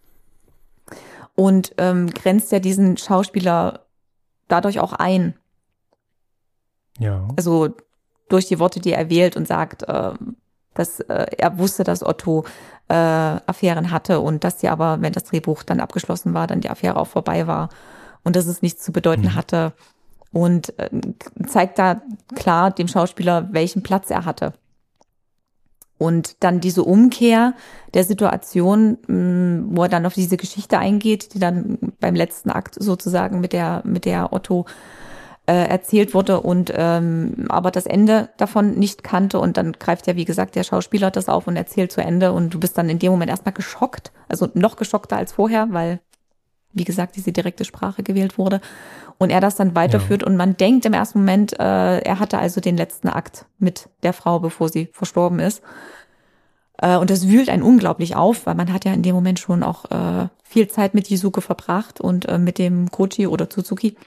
und grenzt ja diesen Schauspieler dadurch auch ein. Ja. Also durch die Worte, die er wählt und sagt, dass er wusste, dass Otto Affären hatte und dass sie aber, wenn das Drehbuch dann abgeschlossen war, dann die Affäre auch vorbei war und dass es nichts zu bedeuten hatte und zeigt da klar dem Schauspieler, welchen Platz er hatte. Und dann diese Umkehr der Situation, wo er dann auf diese Geschichte eingeht, die dann beim letzten Akt sozusagen mit der Otto erzählt wurde und aber das Ende davon nicht kannte und dann greift ja, wie gesagt, der Schauspieler das auf und erzählt zu Ende und du bist dann in dem Moment erstmal geschockt, also noch geschockter als vorher, weil, wie gesagt, diese direkte Sprache gewählt wurde und er das dann weiterführt und man denkt im ersten Moment, er hatte also den letzten Akt mit der Frau, bevor sie verstorben ist. Und das wühlt einen unglaublich auf, weil man hat ja in dem Moment schon auch viel Zeit mit Jesuke verbracht und mit dem Kochi oder Suzuki.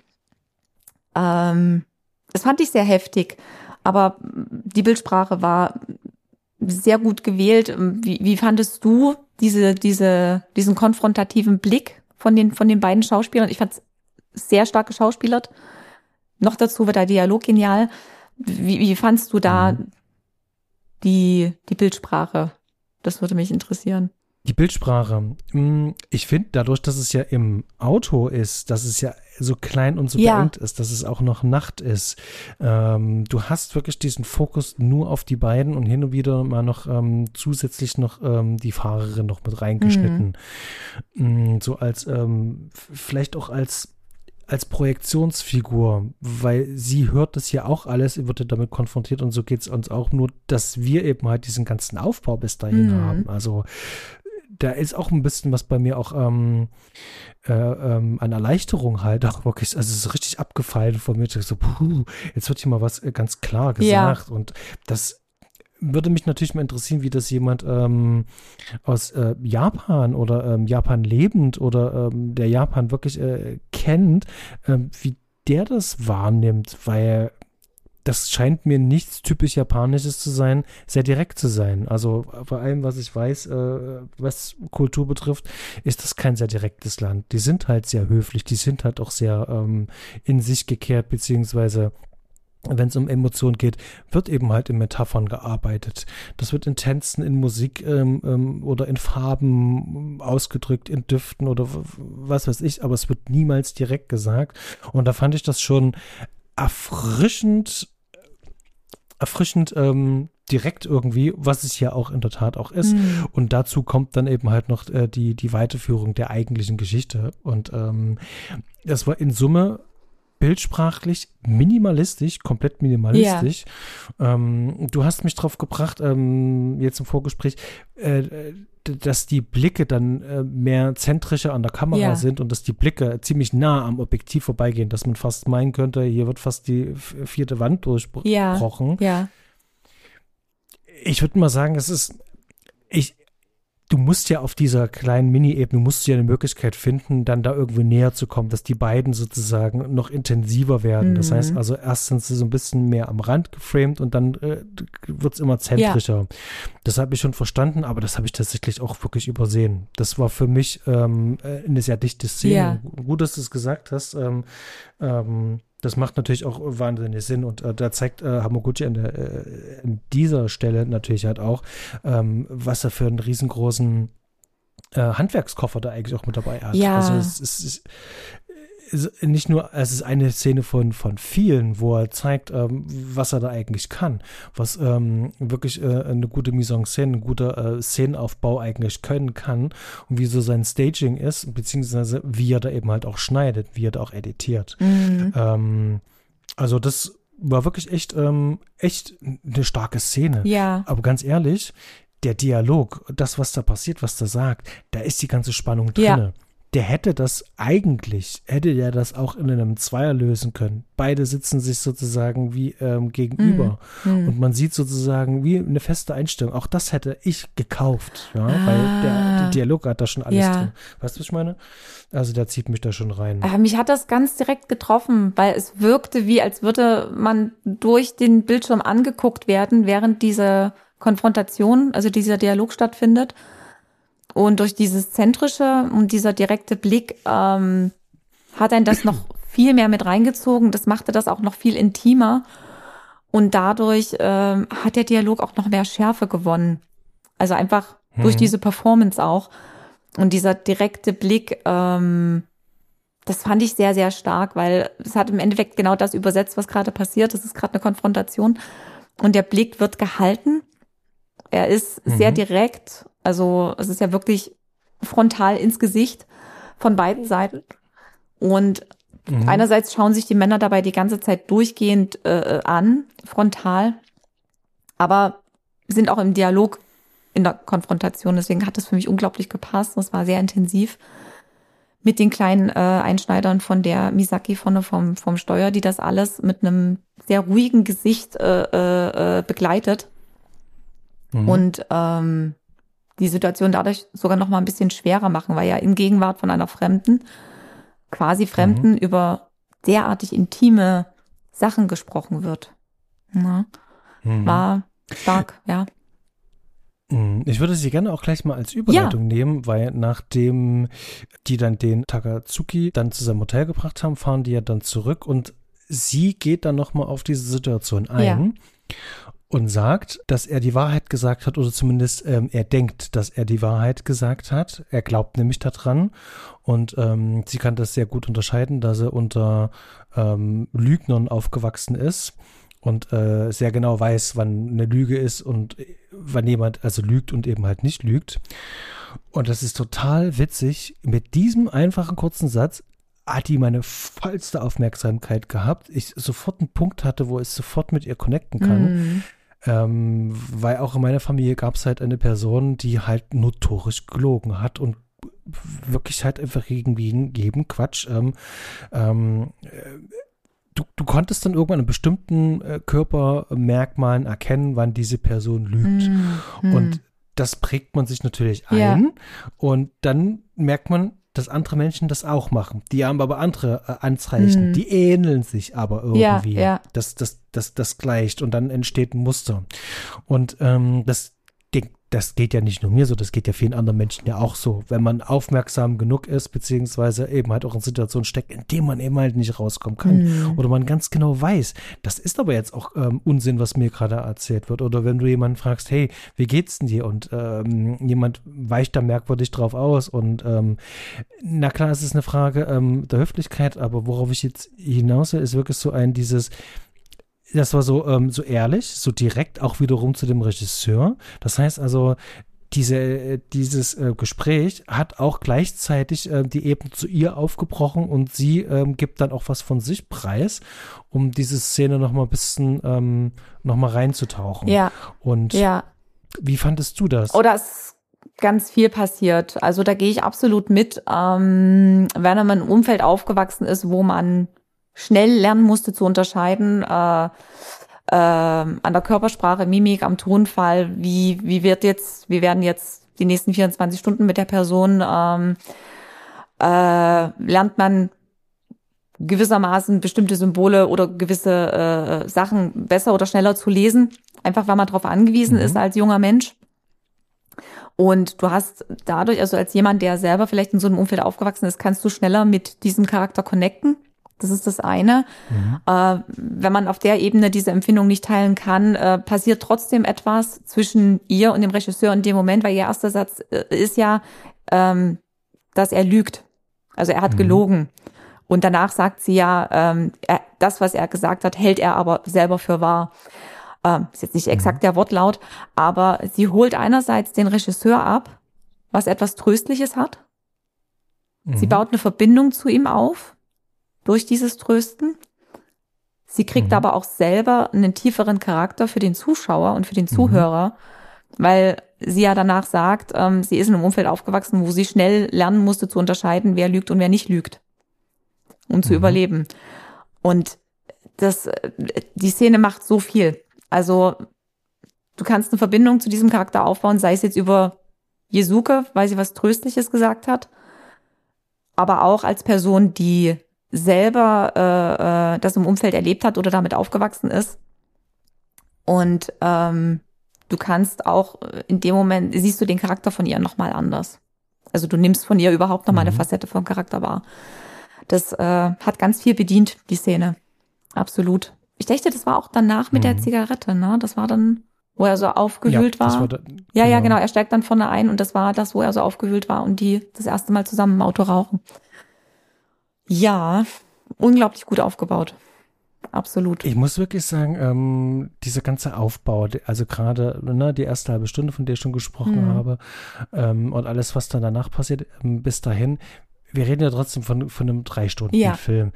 Das fand ich sehr heftig, aber die Bildsprache war sehr gut gewählt. Wie fandest du diesen konfrontativen Blick von den beiden Schauspielern? Ich fand es sehr stark geschauspielert. Noch dazu wird der Dialog genial. Wie fandst du da die Bildsprache? Das würde mich interessieren. Die Bildsprache. Ich finde, dadurch, dass es ja im Auto ist, dass es ja so klein und so beengt ist, dass es auch noch Nacht ist. Du hast wirklich diesen Fokus nur auf die beiden und hin und wieder mal noch zusätzlich noch die Fahrerin noch mit reingeschnitten. So als, vielleicht auch als Projektionsfigur, weil sie hört das ja auch alles, wird ja damit konfrontiert und so geht es uns auch, nur dass wir eben halt diesen ganzen Aufbau bis dahin haben. Also da ist auch ein bisschen was bei mir auch an Erleichterung halt auch wirklich, also es ist richtig abgefallen von mir, so jetzt wird hier mal was ganz klar gesagt und das würde mich natürlich mal interessieren, wie das jemand aus Japan oder Japan lebend oder der Japan wirklich kennt, wie der das wahrnimmt, weil das scheint mir nichts typisch Japanisches zu sein, sehr direkt zu sein. Also vor allem, was ich weiß, was Kultur betrifft, ist das kein sehr direktes Land. Die sind halt sehr höflich, die sind halt auch sehr in sich gekehrt, beziehungsweise wenn es um Emotionen geht, wird eben halt in Metaphern gearbeitet. Das wird in Tänzen, in Musik oder in Farben ausgedrückt, in Düften oder was weiß ich, aber es wird niemals direkt gesagt. Und da fand ich das schon erfrischend direkt irgendwie, was es ja auch in der Tat auch ist. Und dazu kommt dann eben halt noch die Weiterführung der eigentlichen Geschichte. Und das war in Summe bildsprachlich minimalistisch, komplett minimalistisch. Du hast mich drauf gebracht, jetzt im Vorgespräch, dass die Blicke dann mehr zentrischer an der Kamera sind und dass die Blicke ziemlich nah am Objektiv vorbeigehen, dass man fast meinen könnte, hier wird fast die vierte Wand durchbrochen. Ja. Ich würde mal sagen, du musst ja auf dieser kleinen Mini-Ebene, musst du ja eine Möglichkeit finden, dann da irgendwie näher zu kommen, dass die beiden sozusagen noch intensiver werden. Das heißt also, erst sind sie so ein bisschen mehr am Rand geframed und dann wird es immer zentrischer. Das habe ich schon verstanden, aber das habe ich tatsächlich auch wirklich übersehen. Das war für mich eine sehr dichte Szene. Gut, dass du es gesagt hast. Das macht natürlich auch wahnsinnig Sinn und da zeigt Hamaguchi an dieser Stelle natürlich halt auch, was er für einen riesengroßen Handwerkskoffer da eigentlich auch mit dabei hat. Ja. Also es ist nicht nur, es ist eine Szene von vielen, wo er zeigt, was er da eigentlich kann, was wirklich eine gute Mise-en-Scène, ein guter Szenenaufbau eigentlich können kann und wie so sein Staging ist, beziehungsweise wie er da eben halt auch schneidet, wie er da auch editiert. Also das war wirklich echt eine starke Szene. Ja. Aber ganz ehrlich, der Dialog, das, was da passiert, was der sagt, da ist die ganze Spannung drin. Ja. Der hätte das auch in einem Zweier lösen können. Beide sitzen sich sozusagen wie gegenüber. Und man sieht sozusagen wie eine feste Einstellung. Auch das hätte ich gekauft, weil der Dialog hat da schon alles drin. Weißt du, was ich meine? Also der zieht mich da schon rein. Mich hat das ganz direkt getroffen, weil es wirkte wie, als würde man durch den Bildschirm angeguckt werden, während diese Konfrontation, also dieser Dialog stattfindet. Und durch dieses Zentrische und dieser direkte Blick hat einen das noch viel mehr mit reingezogen. Das machte das auch noch viel intimer. Und dadurch hat der Dialog auch noch mehr Schärfe gewonnen. Also einfach durch diese Performance auch. Und dieser direkte Blick, das fand ich sehr, sehr stark, weil es hat im Endeffekt genau das übersetzt, was gerade passiert. Das ist gerade eine Konfrontation. Und der Blick wird gehalten. Er ist sehr direkt. Also es ist ja wirklich frontal ins Gesicht von beiden Seiten. Und einerseits schauen sich die Männer dabei die ganze Zeit durchgehend an, frontal, aber sind auch im Dialog in der Konfrontation. Deswegen hat das für mich unglaublich gepasst. Das war sehr intensiv mit den kleinen Einschneidern von der Misaki vorne vom Steuer, die das alles mit einem sehr ruhigen Gesicht begleitet. Und die Situation dadurch sogar noch mal ein bisschen schwerer machen, weil ja in Gegenwart von einer Fremden, quasi Fremden, über derartig intime Sachen gesprochen wird. Ja. War stark, ja. Ich würde sie gerne auch gleich mal als Überleitung nehmen, weil nachdem die dann den Takatsuki dann zu seinem Hotel gebracht haben, fahren die ja dann zurück und sie geht dann nochmal auf diese Situation ein und sagt, dass er die Wahrheit gesagt hat oder zumindest er denkt, dass er die Wahrheit gesagt hat. Er glaubt nämlich daran und sie kann das sehr gut unterscheiden, dass er unter Lügnern aufgewachsen ist. Und sehr genau weiß, wann eine Lüge ist und wann jemand also lügt und eben halt nicht lügt. Und das ist total witzig. Mit diesem einfachen kurzen Satz hat die meine vollste Aufmerksamkeit gehabt. Ich sofort einen Punkt hatte, wo ich sofort mit ihr connecten kann. Weil auch in meiner Familie gab es halt eine Person, die halt notorisch gelogen hat und wirklich halt einfach gegen jeden Quatsch Du konntest dann irgendwann in bestimmten Körpermerkmalen erkennen, wann diese Person lügt. Und das prägt man sich natürlich ein. Und dann merkt man, dass andere Menschen das auch machen. Die haben aber andere Anzeichen. Die ähneln sich aber irgendwie. Das gleicht und dann entsteht ein Muster. Und das geht ja nicht nur mir so, das geht ja vielen anderen Menschen ja auch so. Wenn man aufmerksam genug ist, beziehungsweise eben halt auch in Situationen steckt, in denen man eben halt nicht rauskommen kann. Oder man ganz genau weiß, das ist aber jetzt auch Unsinn, was mir gerade erzählt wird. Oder wenn du jemanden fragst, hey, wie geht's denn dir? Und jemand weicht da merkwürdig drauf aus. Und na klar, es ist eine Frage der Höflichkeit, aber worauf ich jetzt hinaus will, ist wirklich so das war so ehrlich, so direkt auch wiederum zu dem Regisseur. Das heißt also, dieses Gespräch hat auch gleichzeitig die Ebene zu ihr aufgebrochen und sie gibt dann auch was von sich preis, um diese Szene noch mal ein bisschen noch mal reinzutauchen. Ja. Und wie fandest du das? Oh, da ist ganz viel passiert. Also da gehe ich absolut mit. Wenn man in einem Umfeld aufgewachsen ist, wo man schnell lernen musste zu unterscheiden, an der Körpersprache, Mimik, am Tonfall, wie werden jetzt die nächsten 24 Stunden mit der Person, lernt man gewissermaßen bestimmte Symbole oder gewisse Sachen besser oder schneller zu lesen, einfach weil man darauf angewiesen ist als junger Mensch. Und du hast dadurch, also als jemand, der selber vielleicht in so einem Umfeld aufgewachsen ist, kannst du schneller mit diesem Charakter connecten. Das ist das eine. Wenn man auf der Ebene diese Empfindung nicht teilen kann, passiert trotzdem etwas zwischen ihr und dem Regisseur in dem Moment, weil ihr erster Satz ist ja, dass er lügt. Also er hat gelogen. Und danach sagt sie ja, das, was er gesagt hat, hält er aber selber für wahr. Ist jetzt nicht exakt der Wortlaut, aber sie holt einerseits den Regisseur ab, was etwas Tröstliches hat. Sie baut eine Verbindung zu ihm auf durch dieses Trösten. Sie kriegt aber auch selber einen tieferen Charakter für den Zuschauer und für den Zuhörer, weil sie ja danach sagt, sie ist in einem Umfeld aufgewachsen, wo sie schnell lernen musste zu unterscheiden, wer lügt und wer nicht lügt, um zu überleben. Und die Szene macht so viel. Also du kannst eine Verbindung zu diesem Charakter aufbauen, sei es jetzt über Jesuke, weil sie was Tröstliches gesagt hat, aber auch als Person, die selber das im Umfeld erlebt hat oder damit aufgewachsen ist. Und du kannst auch in dem Moment, siehst du den Charakter von ihr nochmal anders. Also du nimmst von ihr überhaupt nochmal eine Facette vom Charakter wahr. Das hat ganz viel bedient, die Szene. Absolut. Ich dachte, das war auch danach mit der Zigarette, ne? Das war dann, wo er so aufgewühlt war. Ja, genau. Er steigt dann vorne ein und das war das, wo er so aufgewühlt war und die das erste Mal zusammen im Auto rauchen. Ja, unglaublich gut aufgebaut. Absolut. Ich muss wirklich sagen, dieser ganze Aufbau, also gerade die erste halbe Stunde, von der ich schon gesprochen habe, und alles, was dann danach passiert, bis dahin, wir reden ja trotzdem von einem 3-Stunden-Film.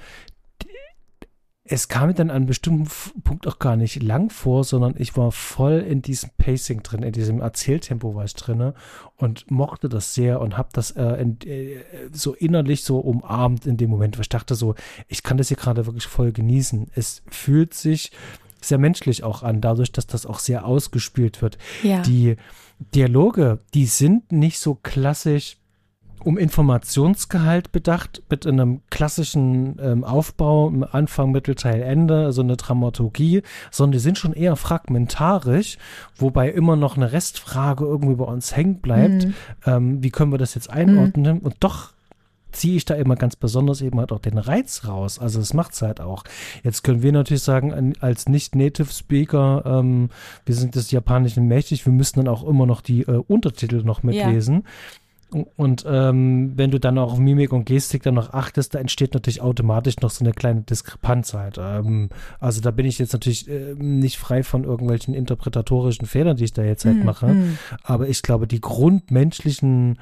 Es kam mir dann an einem bestimmten Punkt auch gar nicht lang vor, sondern ich war voll in diesem Pacing drin, in diesem Erzähltempo war ich drin und mochte das sehr und habe das so innerlich so umarmt in dem Moment, weil ich dachte so, ich kann das hier gerade wirklich voll genießen. Es fühlt sich sehr menschlich auch an, dadurch, dass das auch sehr ausgespielt wird. Ja. Die Dialoge, die sind nicht so klassisch um Informationsgehalt bedacht, mit einem klassischen Aufbau, Anfang, Mittelteil, Ende, also eine Dramaturgie, sondern die sind schon eher fragmentarisch, wobei immer noch eine Restfrage irgendwie bei uns hängen bleibt. Wie können wir das jetzt einordnen? Und doch ziehe ich da immer ganz besonders eben halt auch den Reiz raus. Also das macht es halt auch. Jetzt können wir natürlich sagen, als Nicht-Native-Speaker, wir sind des Japanischen mächtig, wir müssen dann auch immer noch die Untertitel noch mitlesen. Ja. Und wenn du dann auch auf Mimik und Gestik dann noch achtest, da entsteht natürlich automatisch noch so eine kleine Diskrepanz halt. Also da bin ich jetzt natürlich nicht frei von irgendwelchen interpretatorischen Fehlern, die ich da jetzt halt mache. Aber ich glaube, die grundmenschlichen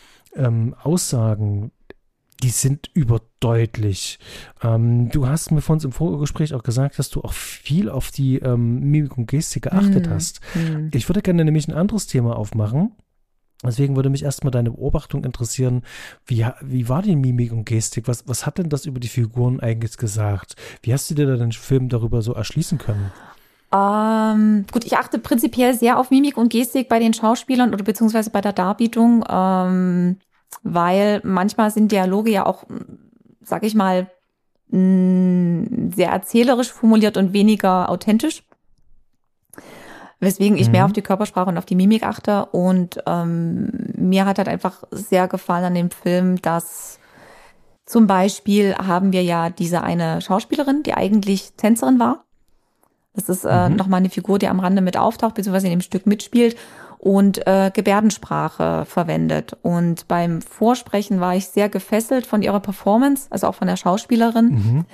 Aussagen, die sind überdeutlich. Du hast mir von uns im Vorgespräch auch gesagt, dass du auch viel auf die Mimik und Gestik geachtet hast. Ich würde gerne nämlich ein anderes Thema aufmachen. Deswegen würde mich erstmal deine Beobachtung interessieren, wie war die Mimik und Gestik? Was hat denn das über die Figuren eigentlich gesagt? Wie hast du dir da den Film darüber so erschließen können? Gut, ich achte prinzipiell sehr auf Mimik und Gestik bei den Schauspielern oder beziehungsweise bei der Darbietung, weil manchmal sind Dialoge ja auch, sag ich mal, sehr erzählerisch formuliert und weniger authentisch. Weswegen ich mehr auf die Körpersprache und auf die Mimik achte. Und mir hat halt einfach sehr gefallen an dem Film, dass zum Beispiel haben wir ja diese eine Schauspielerin, die eigentlich Tänzerin war. Das ist nochmal eine Figur, die am Rande mit auftaucht, beziehungsweise in dem Stück mitspielt und Gebärdensprache verwendet. Und beim Vorsprechen war ich sehr gefesselt von ihrer Performance, also auch von der Schauspielerin.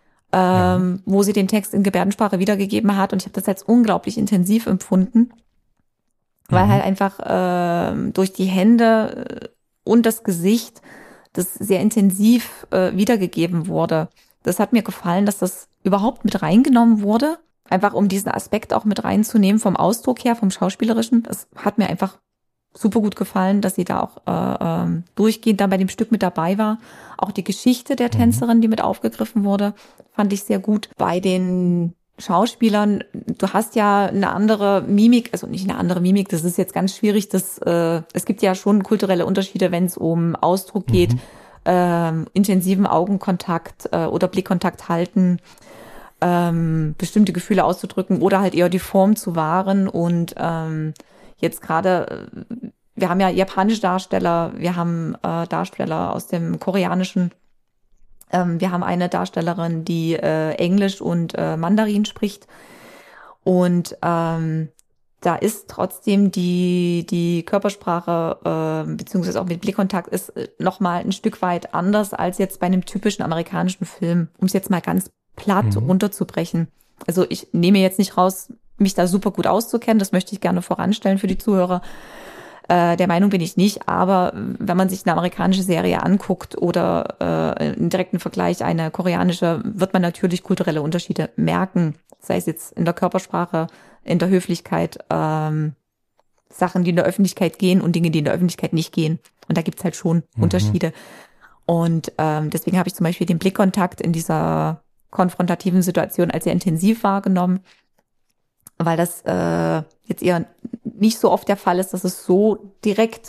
Wo sie den Text in Gebärdensprache wiedergegeben hat. Und ich habe das als unglaublich intensiv empfunden, weil halt einfach durch die Hände und das Gesicht das sehr intensiv wiedergegeben wurde. Das hat mir gefallen, dass das überhaupt mit reingenommen wurde, einfach um diesen Aspekt auch mit reinzunehmen vom Ausdruck her, vom Schauspielerischen. Das hat mir einfach super gut gefallen, dass sie da auch durchgehend dann bei dem Stück mit dabei war. Auch die Geschichte der Tänzerin, die mit aufgegriffen wurde, fand ich sehr gut. Bei den Schauspielern, du hast ja eine andere Mimik, also nicht eine andere Mimik, das ist jetzt ganz schwierig. Es gibt ja schon kulturelle Unterschiede, wenn es um Ausdruck geht, intensiven Augenkontakt oder Blickkontakt halten, bestimmte Gefühle auszudrücken oder halt eher die Form zu wahren. Und jetzt gerade, wir haben ja japanische Darsteller, wir haben Darsteller aus dem Koreanischen, wir haben eine Darstellerin, die Englisch und Mandarin spricht. Und da ist trotzdem die Körpersprache, beziehungsweise auch mit Blickkontakt, ist nochmal ein Stück weit anders als jetzt bei einem typischen amerikanischen Film, um es jetzt mal ganz platt runterzubrechen. Also ich nehme jetzt nicht raus, mich da super gut auszukennen, das möchte ich gerne voranstellen für die Zuhörer. Der Meinung bin ich nicht, aber wenn man sich eine amerikanische Serie anguckt oder einen direkten Vergleich eine koreanische, wird man natürlich kulturelle Unterschiede merken, sei es jetzt in der Körpersprache, in der Höflichkeit, Sachen, die in der Öffentlichkeit gehen und Dinge, die in der Öffentlichkeit nicht gehen. Und da gibt's halt schon Unterschiede. Und deswegen habe ich zum Beispiel den Blickkontakt in dieser konfrontativen Situation als sehr intensiv wahrgenommen, weil das jetzt eher nicht so oft der Fall ist, dass es so direkt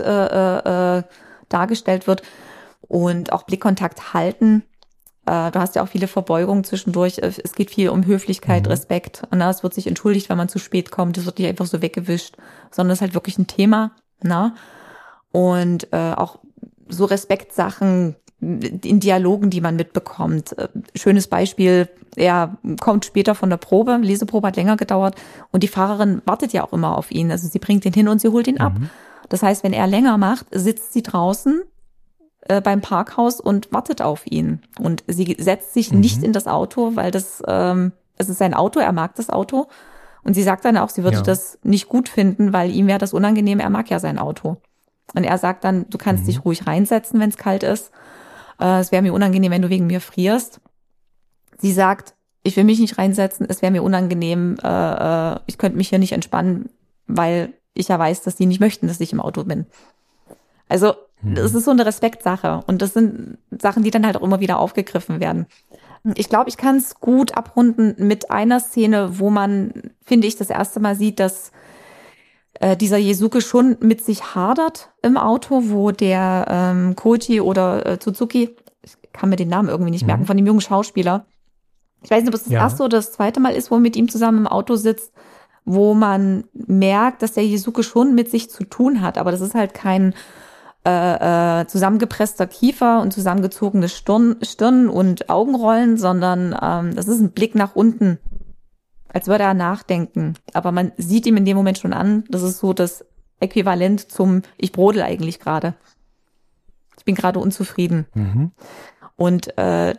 dargestellt wird. Und auch Blickkontakt halten. Du hast ja auch viele Verbeugungen zwischendurch. Es geht viel um Höflichkeit, Respekt. Und es wird sich entschuldigt, wenn man zu spät kommt. Es wird nicht einfach so weggewischt, sondern es ist halt wirklich ein Thema. Und auch so Respektsachen in Dialogen, die man mitbekommt. Schönes Beispiel, er kommt später von der Probe, Leseprobe hat länger gedauert und die Fahrerin wartet ja auch immer auf ihn. Also sie bringt ihn hin und sie holt ihn ab. Das heißt, wenn er länger macht, sitzt sie draußen beim Parkhaus und wartet auf ihn. Und sie setzt sich nicht in das Auto, weil es ist sein Auto, er mag das Auto. Und sie sagt dann auch, sie würde das nicht gut finden, weil ihm wäre das unangenehm, er mag ja sein Auto. Und er sagt dann, du kannst dich ruhig reinsetzen, wenn es kalt ist. Es wäre mir unangenehm, wenn du wegen mir frierst. Sie sagt, ich will mich nicht reinsetzen, es wäre mir unangenehm, ich könnte mich hier nicht entspannen, weil ich ja weiß, dass die nicht möchten, dass ich im Auto bin. Also das ist so eine Respektsache und das sind Sachen, die dann halt auch immer wieder aufgegriffen werden. Ich glaube, ich kann es gut abrunden mit einer Szene, wo man, finde ich, das erste Mal sieht, dass dieser Jesuke schon mit sich hadert im Auto, wo der Koji oder Suzuki, ich kann mir den Namen irgendwie nicht merken, von dem jungen Schauspieler. Ich weiß nicht, ob es das erste oder das zweite Mal ist, wo er mit ihm zusammen im Auto sitzt, wo man merkt, dass der Jesuke schon mit sich zu tun hat. Aber das ist halt kein zusammengepresster Kiefer und zusammengezogene Stirn und Augenrollen, sondern das ist ein Blick nach unten, als würde er nachdenken. Aber man sieht ihm in dem Moment schon an, das ist so das Äquivalent zum ich brodel eigentlich gerade. Ich bin gerade unzufrieden. Und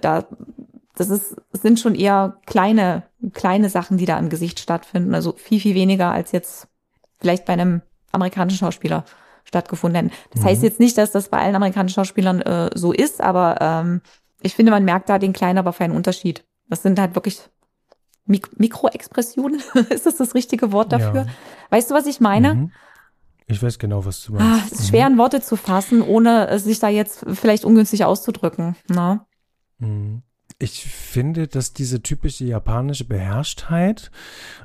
es sind schon eher kleine Sachen, die da im Gesicht stattfinden. Also viel, viel weniger als jetzt vielleicht bei einem amerikanischen Schauspieler stattgefunden hätten. Das heißt jetzt nicht, dass das bei allen amerikanischen Schauspielern so ist, aber ich finde, man merkt da den kleinen, aber feinen Unterschied. Das sind halt wirklich Mikroexpressionen. Ist das richtige Wort dafür? Ja. Weißt du, was ich meine? Ich weiß genau, was du meinst. Es ist schwer in Worte zu fassen, ohne sich da jetzt vielleicht ungünstig auszudrücken. Na? Ich finde, dass diese typische japanische Beherrschtheit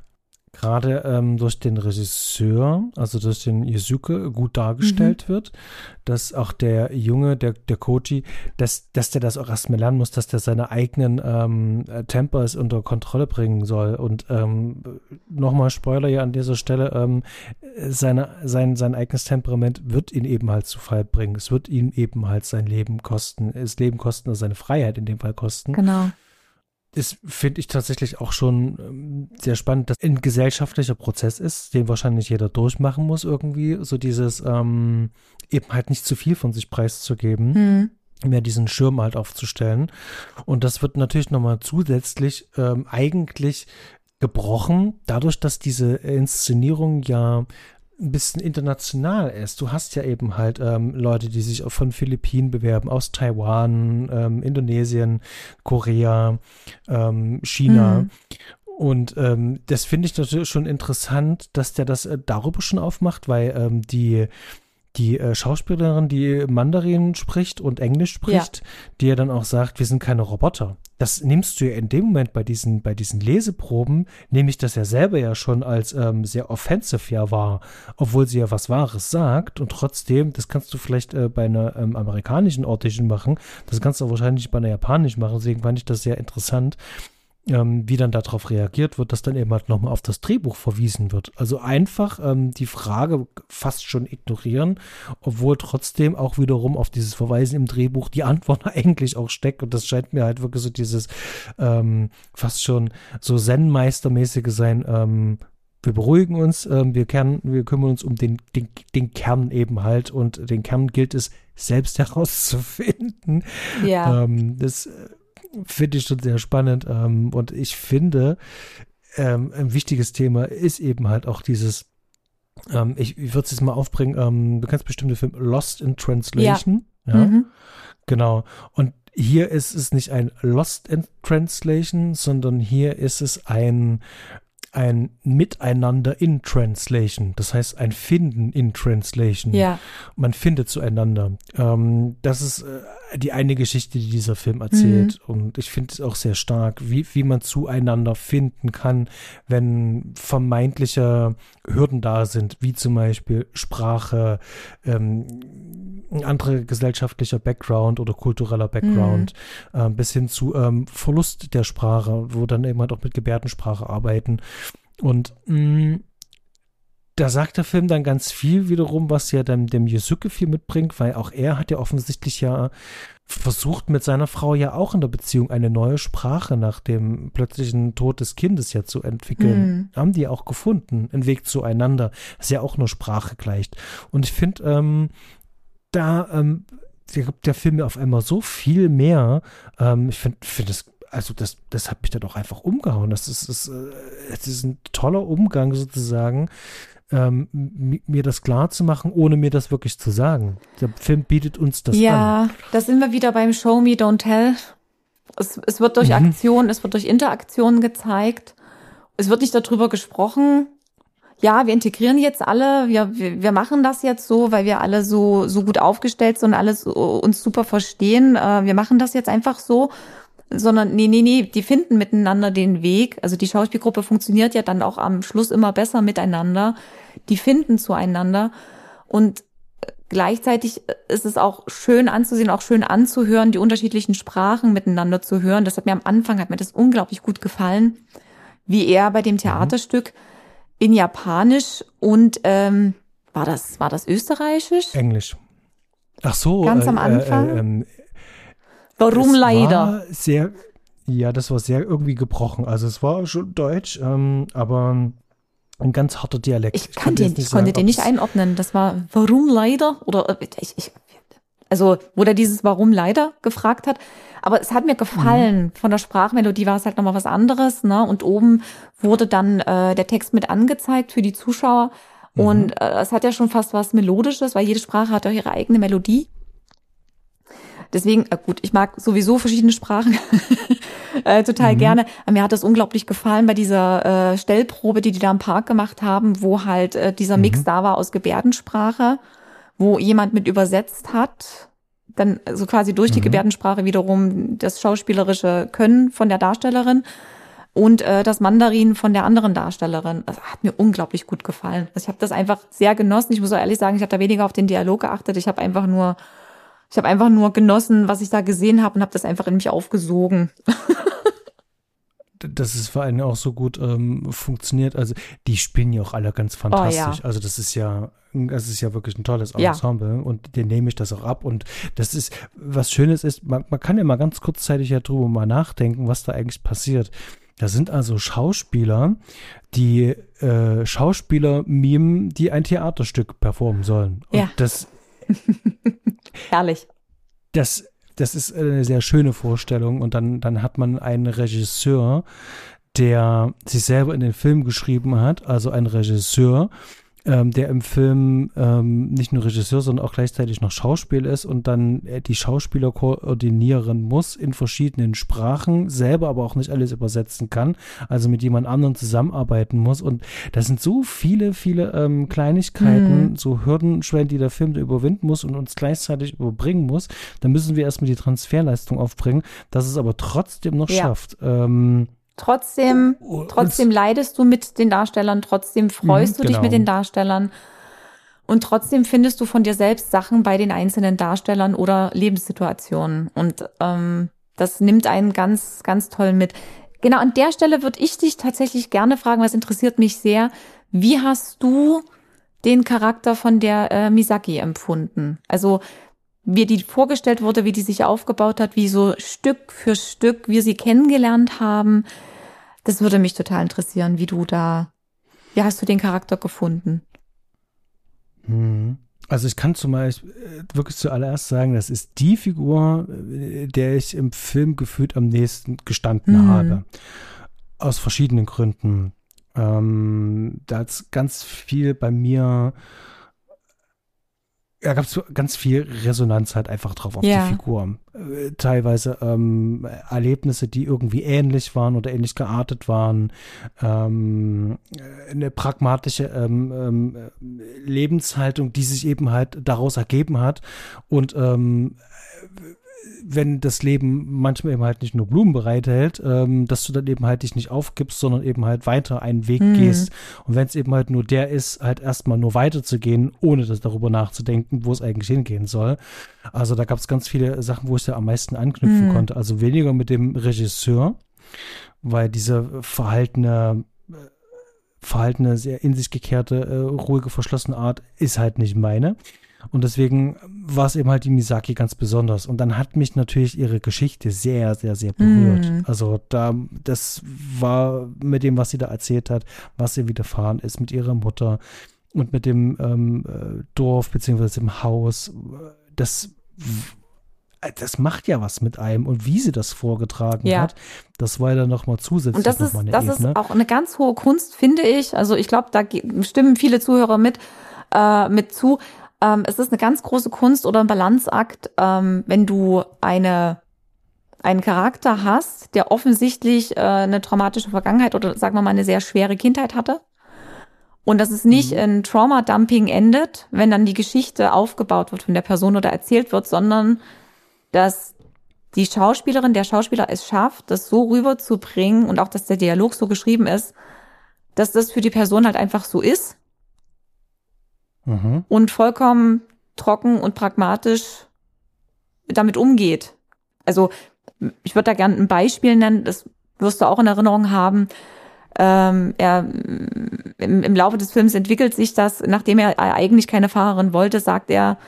gerade durch den Regisseur, also durch den Yusuke, gut dargestellt wird, dass auch der Junge, der Koji, dass der das auch erstmal lernen muss, dass der seine eigenen Tempers unter Kontrolle bringen soll. Und nochmal Spoiler hier an dieser Stelle, sein eigenes Temperament wird ihn eben halt zu Fall bringen. Es wird ihm eben halt sein Leben kosten, also seine Freiheit in dem Fall kosten. Genau. Das finde ich tatsächlich auch schon sehr spannend, dass ein gesellschaftlicher Prozess ist, den wahrscheinlich jeder durchmachen muss irgendwie, so dieses eben halt nicht zu viel von sich preiszugeben, mehr diesen Schirm halt aufzustellen. Und das wird natürlich nochmal zusätzlich eigentlich gebrochen, dadurch, dass diese Inszenierung ja ein bisschen international ist. Du hast ja eben halt Leute, die sich von Philippinen bewerben, aus Taiwan, Indonesien, Korea, China. Und das finde ich natürlich schon interessant, dass der das darüber schon aufmacht, weil die Schauspielerin, die Mandarin spricht und Englisch spricht, die ja dann auch sagt, wir sind keine Roboter. Das nimmst du ja in dem Moment bei diesen Leseproben, nehme ich das ja selber ja schon als sehr offensive ja wahr, obwohl sie ja was Wahres sagt und trotzdem, das kannst du vielleicht bei einer amerikanischen Audition machen, das kannst du wahrscheinlich bei einer japanischen machen, deswegen fand ich das sehr interessant, wie dann darauf reagiert wird, dass dann eben halt nochmal auf das Drehbuch verwiesen wird. Also einfach die Frage fast schon ignorieren, obwohl trotzdem auch wiederum auf dieses Verweisen im Drehbuch die Antwort eigentlich auch steckt. Und das scheint mir halt wirklich so dieses fast schon so Zen-Meistermäßige sein. Wir beruhigen uns, wir kümmern uns um den Kern eben halt und den Kern gilt es selbst herauszufinden. Ja. Das finde ich schon sehr spannend und ich finde, ein wichtiges Thema ist eben halt auch dieses, ich würde es jetzt mal aufbringen, du kennst bestimmt den Film Lost in Translation. Ja. Genau. Und hier ist es nicht ein Lost in Translation, sondern hier ist es ein Miteinander in Translation, das heißt ein Finden in Translation. Ja. Man findet zueinander. Das ist die eine Geschichte, die dieser Film erzählt. Und ich finde es auch sehr stark, wie man zueinander finden kann, wenn vermeintliche Hürden da sind, wie zum Beispiel Sprache, ein anderer gesellschaftlicher Background oder kultureller Background, bis hin zu Verlust der Sprache, wo dann eben halt auch mit Gebärdensprache arbeiten. Und da sagt der Film dann ganz viel wiederum, was ja dem Yusuke viel mitbringt, weil auch er hat ja offensichtlich ja versucht, mit seiner Frau ja auch in der Beziehung eine neue Sprache nach dem plötzlichen Tod des Kindes ja zu entwickeln. Haben die auch gefunden, einen Weg zueinander, das ja auch nur Sprache gleicht. Und ich finde, da gibt der Film mir auf einmal so viel mehr. Ich finde das, also das hat mich dann auch einfach umgehauen. Es ist ein toller Umgang sozusagen, mir das klar zu machen, ohne mir das wirklich zu sagen. Der Film bietet uns das an. Ja, da sind wir wieder beim Show Me, Don't Tell. Es wird durch Aktion, es wird durch Interaktion gezeigt. Es wird nicht darüber gesprochen. Ja, wir integrieren jetzt alle, wir machen das jetzt so, weil wir alle so gut aufgestellt sind und alles uns super verstehen. Wir machen das jetzt einfach so. sondern nee, die finden miteinander den Weg. Also die Schauspielgruppe funktioniert ja dann auch am Schluss immer besser miteinander. Die finden zueinander und gleichzeitig ist es auch schön anzusehen, auch schön anzuhören, die unterschiedlichen Sprachen miteinander zu hören. Das hat mir das unglaublich gut gefallen, wie er bei dem Theaterstück in Japanisch und war das Österreichisch? Englisch. Ach so. Ganz am Anfang. Warum leider? Das war sehr irgendwie gebrochen. Also es war schon Deutsch, aber ein ganz harter Dialekt. Ich konnte den nicht einordnen. Das war warum leider? Oder also wo der dieses Warum leider gefragt hat. Aber es hat mir gefallen. Von der Sprachmelodie war es halt nochmal was anderes, ne? Und oben wurde dann der Text mit angezeigt für die Zuschauer. Und es hat ja schon fast was Melodisches, weil jede Sprache hat auch ihre eigene Melodie. Deswegen, gut, ich mag sowieso verschiedene Sprachen total gerne. Aber mir hat das unglaublich gefallen bei dieser Stellprobe, die da im Park gemacht haben, wo halt dieser Mix da war aus Gebärdensprache, wo jemand mit übersetzt hat, dann also quasi durch die Gebärdensprache wiederum das schauspielerische Können von der Darstellerin und das Mandarin von der anderen Darstellerin. Das hat mir unglaublich gut gefallen. Also ich habe das einfach sehr genossen. Ich muss auch ehrlich sagen, ich habe da weniger auf den Dialog geachtet. Ich habe einfach nur genossen, was ich da gesehen habe und habe das einfach in mich aufgesogen. Das ist vor allem auch so gut funktioniert. Also die spielen ja auch alle ganz fantastisch. Also das ist ja wirklich ein tolles Ensemble und denen nehme ich das auch ab. Und das ist, was Schönes ist, man kann ja mal ganz kurzzeitig ja drüber mal nachdenken, was da eigentlich passiert. Da sind also Schauspieler, die Schauspieler mimen, die ein Theaterstück performen sollen. Und das herrlich. Das ist eine sehr schöne Vorstellung. Und dann hat man einen Regisseur, der sich selber in den Film geschrieben hat, also ein Regisseur, der im Film nicht nur Regisseur, sondern auch gleichzeitig noch Schauspieler ist und dann die Schauspieler koordinieren muss in verschiedenen Sprachen, selber aber auch nicht alles übersetzen kann, also mit jemand anderem zusammenarbeiten muss. Und das sind so viele Kleinigkeiten, so Hürdenschwellen, die der Film da überwinden muss und uns gleichzeitig überbringen muss. Da müssen wir erstmal die Transferleistung aufbringen, dass es aber trotzdem noch schafft. Trotzdem leidest du mit den Darstellern, trotzdem freust du dich mit den Darstellern und trotzdem findest du von dir selbst Sachen bei den einzelnen Darstellern oder Lebenssituationen. Und das nimmt einen ganz, ganz toll mit. Genau, an der Stelle würde ich dich tatsächlich gerne fragen, weil es interessiert mich sehr. Wie hast du den Charakter von der Misaki empfunden? Also wie die vorgestellt wurde, wie die sich aufgebaut hat, wie so Stück für Stück wir sie kennengelernt haben. Das würde mich total interessieren, wie hast du den Charakter gefunden? Also ich kann wirklich zuallererst sagen, das ist die Figur, der ich im Film gefühlt am nächsten gestanden habe. Aus verschiedenen Gründen. Da hat es ganz viel bei mir, da gab es ganz viel Resonanz halt einfach drauf auf die Figur. Teilweise Erlebnisse, die irgendwie ähnlich waren oder ähnlich geartet waren. Eine pragmatische Lebenshaltung, die sich eben halt daraus ergeben hat. Und wenn das Leben manchmal eben halt nicht nur Blumen bereithält, dass du dann eben halt dich nicht aufgibst, sondern eben halt weiter einen Weg gehst. Und wenn es eben halt nur der ist, halt erstmal nur weiterzugehen, ohne das darüber nachzudenken, wo es eigentlich hingehen soll. Also da gab es ganz viele Sachen, wo ich da am meisten anknüpfen konnte. Also weniger mit dem Regisseur, weil diese verhaltene, sehr in sich gekehrte, ruhige, verschlossene Art ist halt nicht meine. Und deswegen war es eben halt die Misaki ganz besonders. Und dann hat mich natürlich ihre Geschichte sehr, sehr, sehr berührt. Also das war mit dem, was sie da erzählt hat, was ihr widerfahren ist mit ihrer Mutter und mit dem Dorf beziehungsweise dem Haus. Das macht ja was mit einem. Und wie sie das vorgetragen hat, das war ja dann nochmal zusätzlich. Und das ist auch eine ganz hohe Kunst, finde ich. Also ich glaube, da stimmen viele Zuhörer mit zu. Es ist eine ganz große Kunst oder ein Balanceakt, wenn du einen Charakter hast, der offensichtlich eine traumatische Vergangenheit oder sagen wir mal eine sehr schwere Kindheit hatte. Und dass es nicht in Trauma-Dumping endet, wenn dann die Geschichte aufgebaut wird von der Person oder erzählt wird, sondern dass die Schauspielerin, der Schauspieler es schafft, das so rüberzubringen und auch, dass der Dialog so geschrieben ist, dass das für die Person halt einfach so ist und vollkommen trocken und pragmatisch damit umgeht. Also ich würde da gerne ein Beispiel nennen, das wirst du auch in Erinnerung haben. Im Laufe des Films entwickelt sich das, nachdem er eigentlich keine Fahrerin wollte, sagt er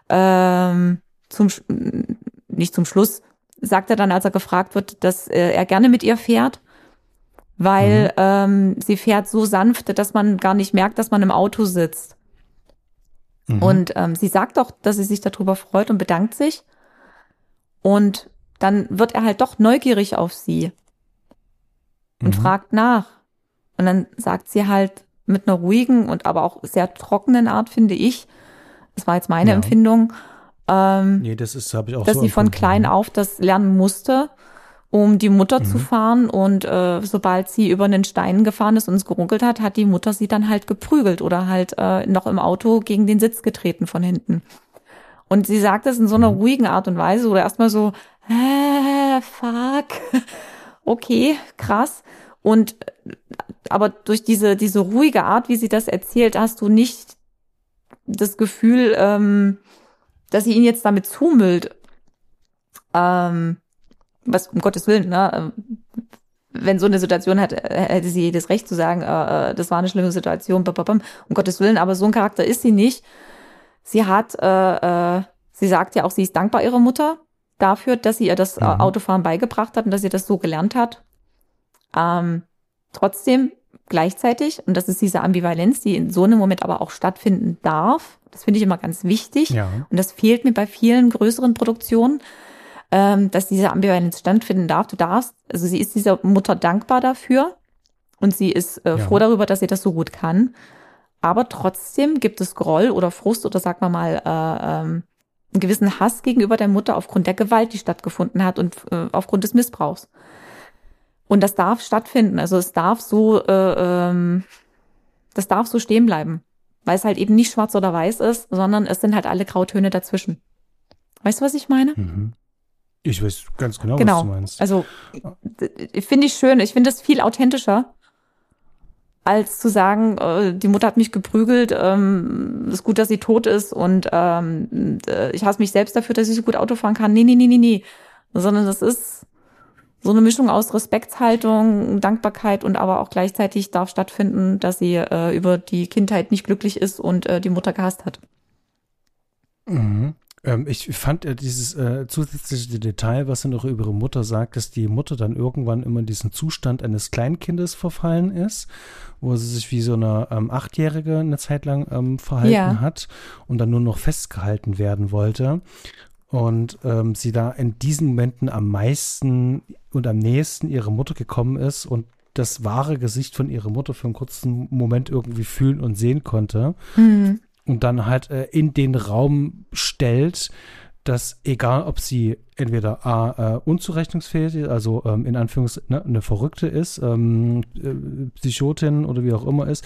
nicht zum Schluss, sagt er dann, als er gefragt wird, dass er gerne mit ihr fährt, weil sie fährt so sanft, dass man gar nicht merkt, dass man im Auto sitzt. Und sie sagt auch, dass sie sich darüber freut und bedankt sich. Und dann wird er halt doch neugierig auf sie und fragt nach. Und dann sagt sie halt mit einer ruhigen und aber auch sehr trockenen Art, finde ich, das war jetzt meine Empfindung, nee, das habe ich auch dass so sie von klein auf das lernen musste, um die Mutter zu fahren. Und sobald sie über einen Stein gefahren ist und es geruckelt hat, hat die Mutter sie dann halt geprügelt oder halt noch im Auto gegen den Sitz getreten von hinten. Und sie sagt das in so einer ruhigen Art und Weise oder erstmal so, fuck, okay, krass. Und aber durch diese ruhige Art, wie sie das erzählt, hast du nicht das Gefühl, dass sie ihn jetzt damit zumüllt. Was um Gottes Willen, ne? Wenn so eine Situation hat, hätte sie jedes Recht zu sagen, das war eine schlimme Situation, um Gottes Willen, aber so ein Charakter ist sie nicht. Sie hat, sie sagt ja auch, sie ist dankbar ihrer Mutter dafür, dass sie ihr das Autofahren beigebracht hat und dass sie das so gelernt hat. Trotzdem gleichzeitig, und das ist diese Ambivalenz, die in so einem Moment aber auch stattfinden darf, das finde ich immer ganz wichtig. Ja. Und das fehlt mir bei vielen größeren Produktionen, dass diese Ambivalenz stattfinden darf. Also sie ist dieser Mutter dankbar dafür und sie ist froh darüber, dass sie das so gut kann. Aber trotzdem gibt es Groll oder Frust oder sagen wir mal einen gewissen Hass gegenüber der Mutter aufgrund der Gewalt, die stattgefunden hat und aufgrund des Missbrauchs. Und das darf stattfinden. Also es darf so, das darf so stehen bleiben, weil es halt eben nicht schwarz oder weiß ist, sondern es sind halt alle Grautöne dazwischen. Weißt du, was ich meine? Ich weiß ganz genau, was du meinst. Also finde ich schön. Ich finde es viel authentischer, als zu sagen, die Mutter hat mich geprügelt, ist gut, dass sie tot ist und ich hasse mich selbst dafür, dass ich so gut Auto fahren kann. Nee. Sondern das ist so eine Mischung aus Respektshaltung, Dankbarkeit und aber auch gleichzeitig darf stattfinden, dass sie über die Kindheit nicht glücklich ist und die Mutter gehasst hat. Ich fand dieses zusätzliche Detail, was er noch über ihre Mutter sagt, dass die Mutter dann irgendwann immer in diesen Zustand eines Kleinkindes verfallen ist, wo sie sich wie so eine Achtjährige eine Zeit lang verhalten hat und dann nur noch festgehalten werden wollte. Und sie da in diesen Momenten am meisten und am nächsten ihrer Mutter gekommen ist und das wahre Gesicht von ihrer Mutter für einen kurzen Moment irgendwie fühlen und sehen konnte. Und dann halt in den Raum stellt, dass egal, ob sie entweder unzurechnungsfähig ist, also in Anführungszeichen eine Verrückte ist, Psychotin oder wie auch immer ist,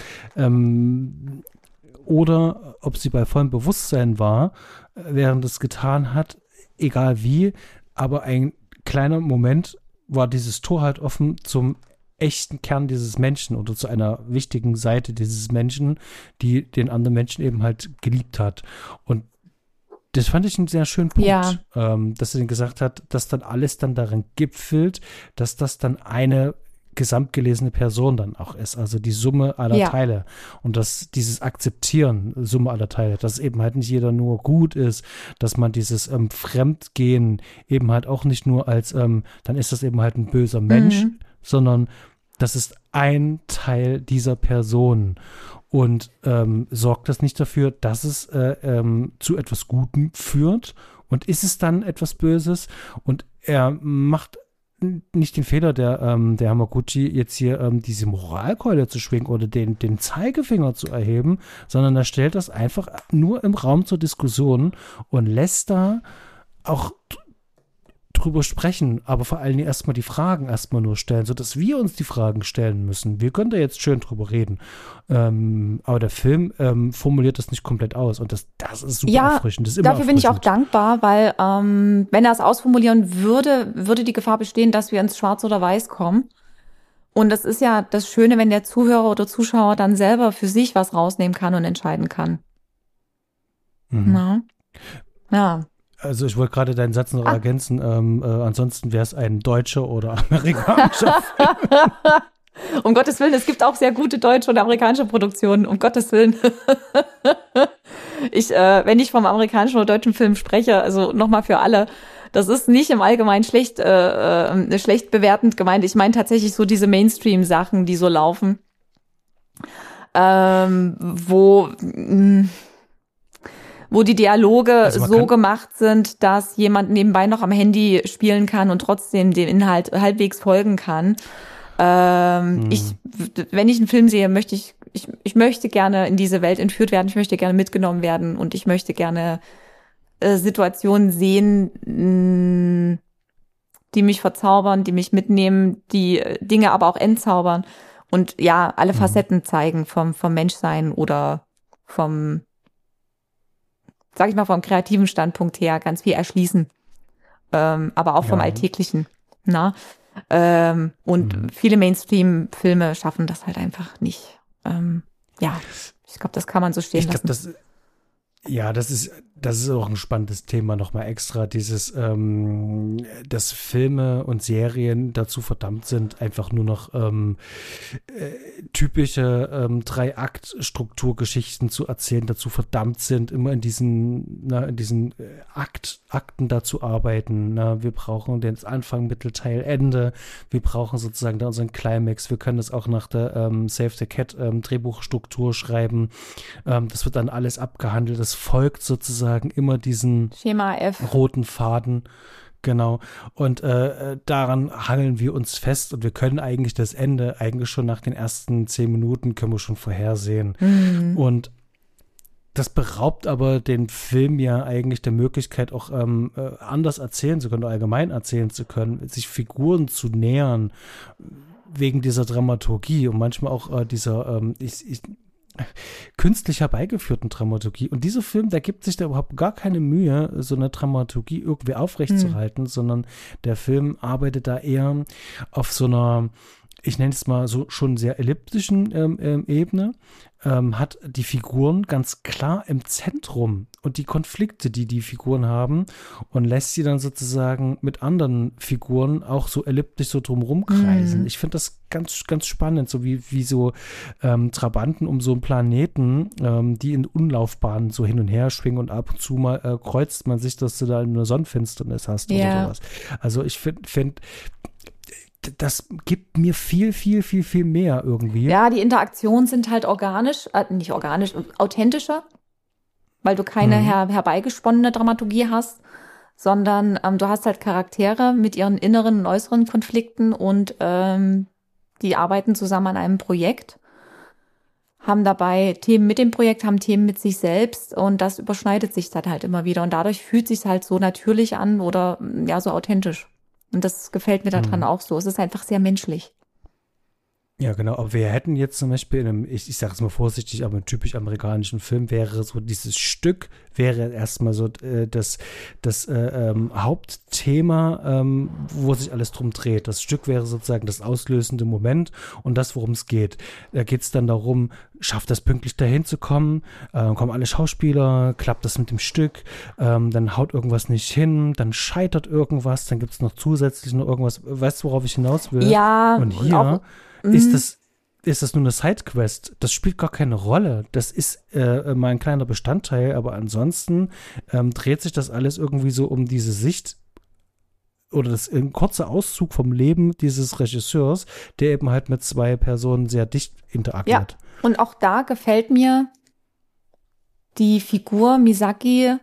oder ob sie bei vollem Bewusstsein war, während es getan hat, egal wie, aber ein kleiner Moment war dieses Tor halt offen zum echten Kern dieses Menschen oder zu einer wichtigen Seite dieses Menschen, die den anderen Menschen eben halt geliebt hat. Und das fand ich einen sehr schönen Punkt, dass er dann gesagt hat, dass dann alles dann darin gipfelt, dass das dann eine gesamtgelesene Person dann auch ist, also die Summe aller Teile und dass dieses Akzeptieren, Summe aller Teile, dass eben halt nicht jeder nur gut ist, dass man dieses Fremdgehen eben halt auch nicht nur als, dann ist das eben halt ein böser Mensch, sondern das ist ein Teil dieser Person und sorgt das nicht dafür, dass es zu etwas Gutem führt und ist es dann etwas Böses und er macht nicht den Fehler der Hamaguchi, jetzt hier diese Moralkeule zu schwingen oder den Zeigefinger zu erheben, sondern er stellt das einfach nur im Raum zur Diskussion und lässt da auch drüber sprechen, aber vor allen Dingen erstmal die Fragen erstmal nur stellen, sodass wir uns die Fragen stellen müssen. Wir können da jetzt schön drüber reden. Aber der Film formuliert das nicht komplett aus und das ist super erfrischend. Das ist immer dafür bin ich auch dankbar, weil wenn er es ausformulieren würde die Gefahr bestehen, dass wir ins Schwarz oder Weiß kommen. Und das ist ja das Schöne, wenn der Zuhörer oder Zuschauer dann selber für sich was rausnehmen kann und entscheiden kann. Ja. Also ich wollte gerade deinen Satz noch ergänzen. Ansonsten wäre es ein deutscher oder amerikanischer Film. Um Gottes Willen, es gibt auch sehr gute deutsche und amerikanische Produktionen. Um Gottes Willen. Wenn ich vom amerikanischen oder deutschen Film spreche, also nochmal für alle, das ist nicht im Allgemeinen schlecht bewertend gemeint. Ich meine tatsächlich so diese Mainstream-Sachen, die so laufen, wo die Dialoge so gemacht sind, dass jemand nebenbei noch am Handy spielen kann und trotzdem dem Inhalt halbwegs folgen kann. Wenn ich einen Film sehe, möchte ich möchte gerne in diese Welt entführt werden, ich möchte gerne mitgenommen werden und ich möchte gerne Situationen sehen, die mich verzaubern, die mich mitnehmen, die Dinge aber auch entzaubern und ja, alle Facetten zeigen vom Menschsein oder vom kreativen Standpunkt her ganz viel erschließen, aber auch vom Alltäglichen. Und viele Mainstream-Filme schaffen das halt einfach nicht. Ich glaube, das kann man so stehen lassen. Das ist auch ein spannendes Thema nochmal extra, dass Filme und Serien dazu verdammt sind, einfach nur noch typische 3-Akt-Strukturgeschichten zu erzählen, dazu verdammt sind, immer in diesen Akten da zu arbeiten. Wir brauchen den Anfang, Mittelteil, Ende. Wir brauchen sozusagen da unseren Climax. Wir können das auch nach der Save the Cat Drehbuchstruktur schreiben. Das wird dann alles abgehandelt. Das folgt sozusagen immer diesen Schema F. roten Faden. Genau. Und daran hangeln wir uns fest und wir können eigentlich das Ende, eigentlich schon nach den ersten 10 Minuten können wir schon vorhersehen. Und das beraubt aber den Film ja eigentlich der Möglichkeit, auch anders erzählen zu können, oder allgemein erzählen zu können, sich Figuren zu nähern, wegen dieser Dramaturgie und manchmal auch dieser künstlich herbeigeführten Dramaturgie. Und dieser Film, der gibt sich da überhaupt gar keine Mühe, so eine Dramaturgie irgendwie aufrechtzuerhalten, sondern der Film arbeitet da eher auf so einer, ich nenne es mal so schon sehr elliptischen Ebene, hat die Figuren ganz klar im Zentrum und die Konflikte, die die Figuren haben und lässt sie dann sozusagen mit anderen Figuren auch so elliptisch so drumherum kreisen. Ich finde das ganz, ganz spannend, so wie so Trabanten um so einen Planeten, die in Umlaufbahnen so hin und her schwingen und ab und zu mal kreuzt man sich, dass du da eine Sonnenfinsternis hast oder sowas. Also ich finde das gibt mir viel, viel, viel, viel mehr irgendwie. Ja, die Interaktionen sind halt nicht organisch, authentischer, weil du keine herbeigesponnene Dramaturgie hast, sondern du hast halt Charaktere mit ihren inneren und äußeren Konflikten und die arbeiten zusammen an einem Projekt, haben dabei Themen mit dem Projekt, haben Themen mit sich selbst und das überschneidet sich dann halt immer wieder und dadurch fühlt sich halt so natürlich an oder ja so authentisch. Und das gefällt mir daran auch so. Es ist einfach sehr menschlich. Ja, genau. Aber wir hätten jetzt zum Beispiel in einem, ich sage es mal vorsichtig, aber einem typisch amerikanischen Film wäre so dieses Stück, wäre erstmal so das Hauptthema, wo sich alles drum dreht. Das Stück wäre sozusagen das auslösende Moment und das, worum es geht. Da geht es dann darum, schafft das pünktlich dahin zu kommen, kommen alle Schauspieler, klappt das mit dem Stück, dann haut irgendwas nicht hin, dann scheitert irgendwas, dann gibt es noch zusätzlich noch irgendwas. Weißt du, worauf ich hinaus will? Ja. Und hier ist das nur eine Sidequest. Das spielt gar keine Rolle. Das ist mal ein kleiner Bestandteil, aber ansonsten dreht sich das alles irgendwie so um diese Sicht oder ein kurzer Auszug vom Leben dieses Regisseurs, der eben halt mit 2 Personen sehr dicht interagiert. Ja, und auch da gefällt mir die Figur Misaki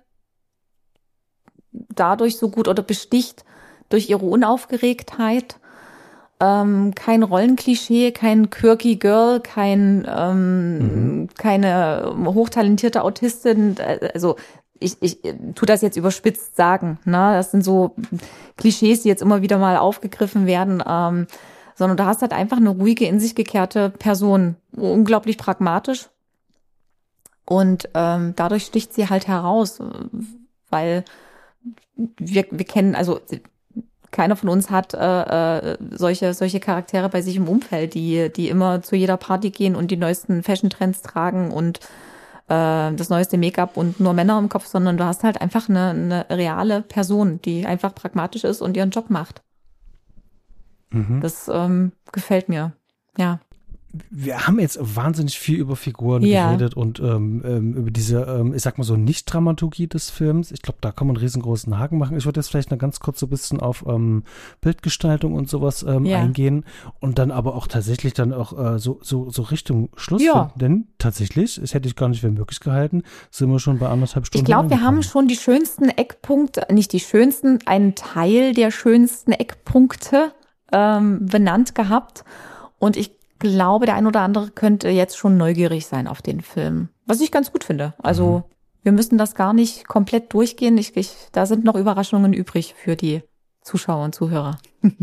dadurch so gut oder besticht durch ihre Unaufgeregtheit. Kein Rollenklischee, kein quirky Girl, keine hochtalentierte Autistin. Also ich tu das jetzt überspitzt sagen, ne? Das sind so Klischees, die jetzt immer wieder mal aufgegriffen werden, sondern du hast halt einfach eine ruhige, in sich gekehrte Person, unglaublich pragmatisch und dadurch sticht sie halt heraus, weil wir kennen, also keiner von uns hat solche Charaktere bei sich im Umfeld, die immer zu jeder Party gehen und die neuesten Fashion-Trends tragen und das neueste Make-up und nur Männer im Kopf, sondern du hast halt einfach eine reale Person, die einfach pragmatisch ist und ihren Job macht. Das gefällt mir, ja. Wir haben jetzt wahnsinnig viel über Figuren geredet und über diese, ich sag mal so, Nicht-Dramaturgie des Films. Ich glaube, da kann man einen riesengroßen Haken machen. Ich würde jetzt vielleicht noch ganz kurz so ein bisschen auf Bildgestaltung und sowas eingehen und dann aber auch tatsächlich dann auch so Richtung Schluss. Denn tatsächlich, das hätte ich gar nicht für möglich gehalten, sind wir schon bei 1,5 Stunden. Ich glaube, wir haben schon die schönsten Eckpunkte, nicht die schönsten, einen Teil der schönsten Eckpunkte benannt gehabt. Und ich glaube, der ein oder andere könnte jetzt schon neugierig sein auf den Film. Was ich ganz gut finde. Also wir müssen das gar nicht komplett durchgehen. Da sind noch Überraschungen übrig für die Zuschauer und Zuhörer.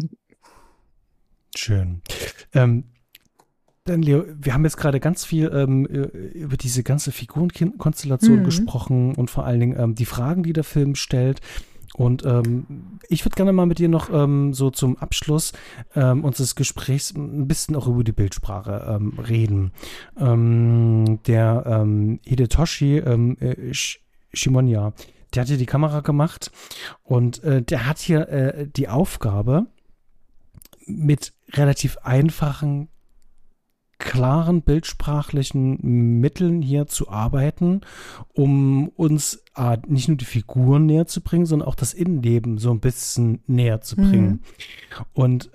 Schön. Dann, Leo, wir haben jetzt gerade ganz viel über diese ganze Figurenkonstellation gesprochen und vor allen Dingen die Fragen, die der Film stellt. Und ich würde gerne mal mit dir noch so zum Abschluss unseres Gesprächs ein bisschen auch über die Bildsprache reden. Der Hidetoshi Shimonya, der hat hier die Kamera gemacht und der hat hier die Aufgabe, mit relativ einfachen, klaren bildsprachlichen Mitteln hier zu arbeiten, um uns nicht nur die Figuren näher zu bringen, sondern auch das Innenleben so ein bisschen näher zu bringen. Und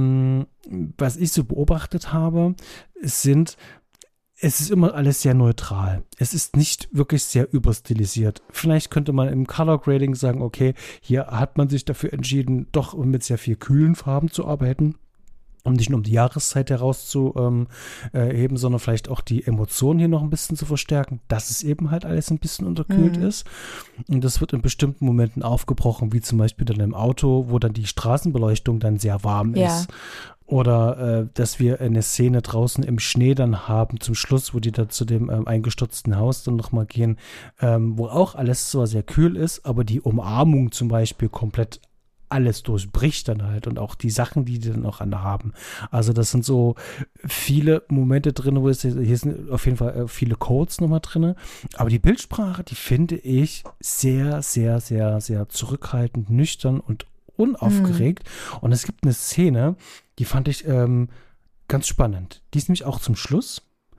was ich so beobachtet habe, es ist immer alles sehr neutral. Es ist nicht wirklich sehr überstilisiert. Vielleicht könnte man im Color Grading sagen, okay, hier hat man sich dafür entschieden, doch mit sehr viel kühlen Farben zu arbeiten. Um nicht nur um die Jahreszeit herauszuheben, sondern vielleicht auch die Emotionen hier noch ein bisschen zu verstärken, dass es eben halt alles ein bisschen unterkühlt ist. Und das wird in bestimmten Momenten aufgebrochen, wie zum Beispiel dann im Auto, wo dann die Straßenbeleuchtung dann sehr warm ist. Oder dass wir eine Szene draußen im Schnee dann haben, zum Schluss, wo die da zu dem eingestürzten Haus dann nochmal gehen, wo auch alles zwar sehr kühl ist, aber die Umarmung zum Beispiel komplett alles durchbricht dann halt und auch die Sachen, die dann auch anhaben. Also das sind so viele Momente drin, wo hier sind auf jeden Fall viele Codes nochmal drin, aber die Bildsprache, die finde ich sehr, sehr, sehr, sehr zurückhaltend, nüchtern und unaufgeregt. Und es gibt eine Szene, die fand ich ganz spannend. Die ist nämlich auch zum Schluss,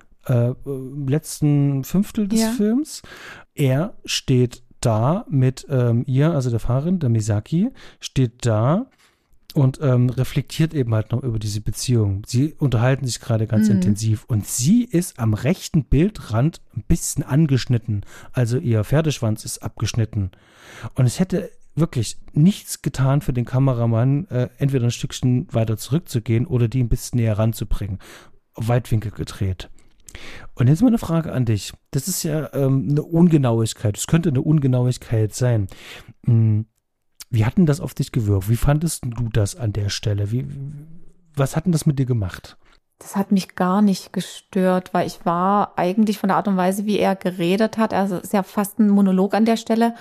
im letzten Fünftel des Films. Er steht da mit ihr, also der Fahrerin, der Misaki, steht da und reflektiert eben halt noch über diese Beziehung. Sie unterhalten sich gerade ganz intensiv und sie ist am rechten Bildrand ein bisschen angeschnitten. Also ihr Pferdeschwanz ist abgeschnitten. Und es hätte wirklich nichts getan für den Kameramann, entweder ein Stückchen weiter zurückzugehen oder die ein bisschen näher ranzubringen. Auf Weitwinkel gedreht. Und jetzt mal eine Frage an dich. Das ist ja eine Ungenauigkeit. Es könnte eine Ungenauigkeit sein. Wie hat denn das auf dich gewirkt? Wie fandest du das an der Stelle? Was hat denn das mit dir gemacht? Das hat mich gar nicht gestört, weil ich war eigentlich von der Art und Weise, wie er geredet hat, also ist ja fast ein Monolog an der Stelle,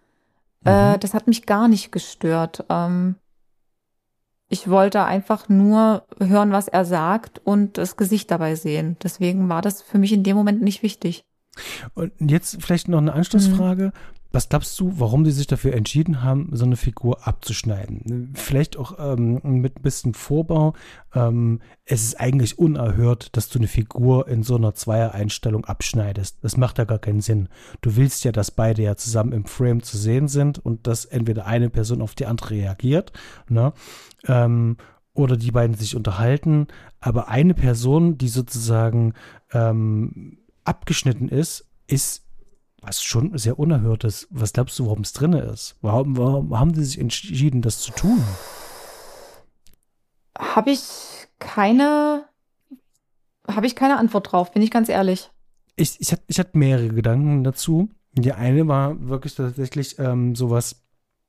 das hat mich gar nicht gestört. Ich wollte einfach nur hören, was er sagt und das Gesicht dabei sehen. Deswegen war das für mich in dem Moment nicht wichtig. Und jetzt vielleicht noch eine Anschlussfrage. Was glaubst du, warum sie sich dafür entschieden haben, so eine Figur abzuschneiden? Vielleicht auch mit ein bisschen Vorbau. Es ist eigentlich unerhört, dass du eine Figur in so einer Zweier-Einstellung abschneidest. Das macht ja gar keinen Sinn. Du willst ja, dass beide ja zusammen im Frame zu sehen sind und dass entweder eine Person auf die andere reagiert, ne? Oder die beiden sich unterhalten. Aber eine Person, die sozusagen abgeschnitten ist was schon sehr unerhört ist. Was glaubst du, warum es drin ist? Warum haben sie sich entschieden, das zu tun? Habe ich keine Antwort drauf, bin ich ganz ehrlich. Ich hatte mehrere Gedanken dazu. Die eine war wirklich tatsächlich sowas,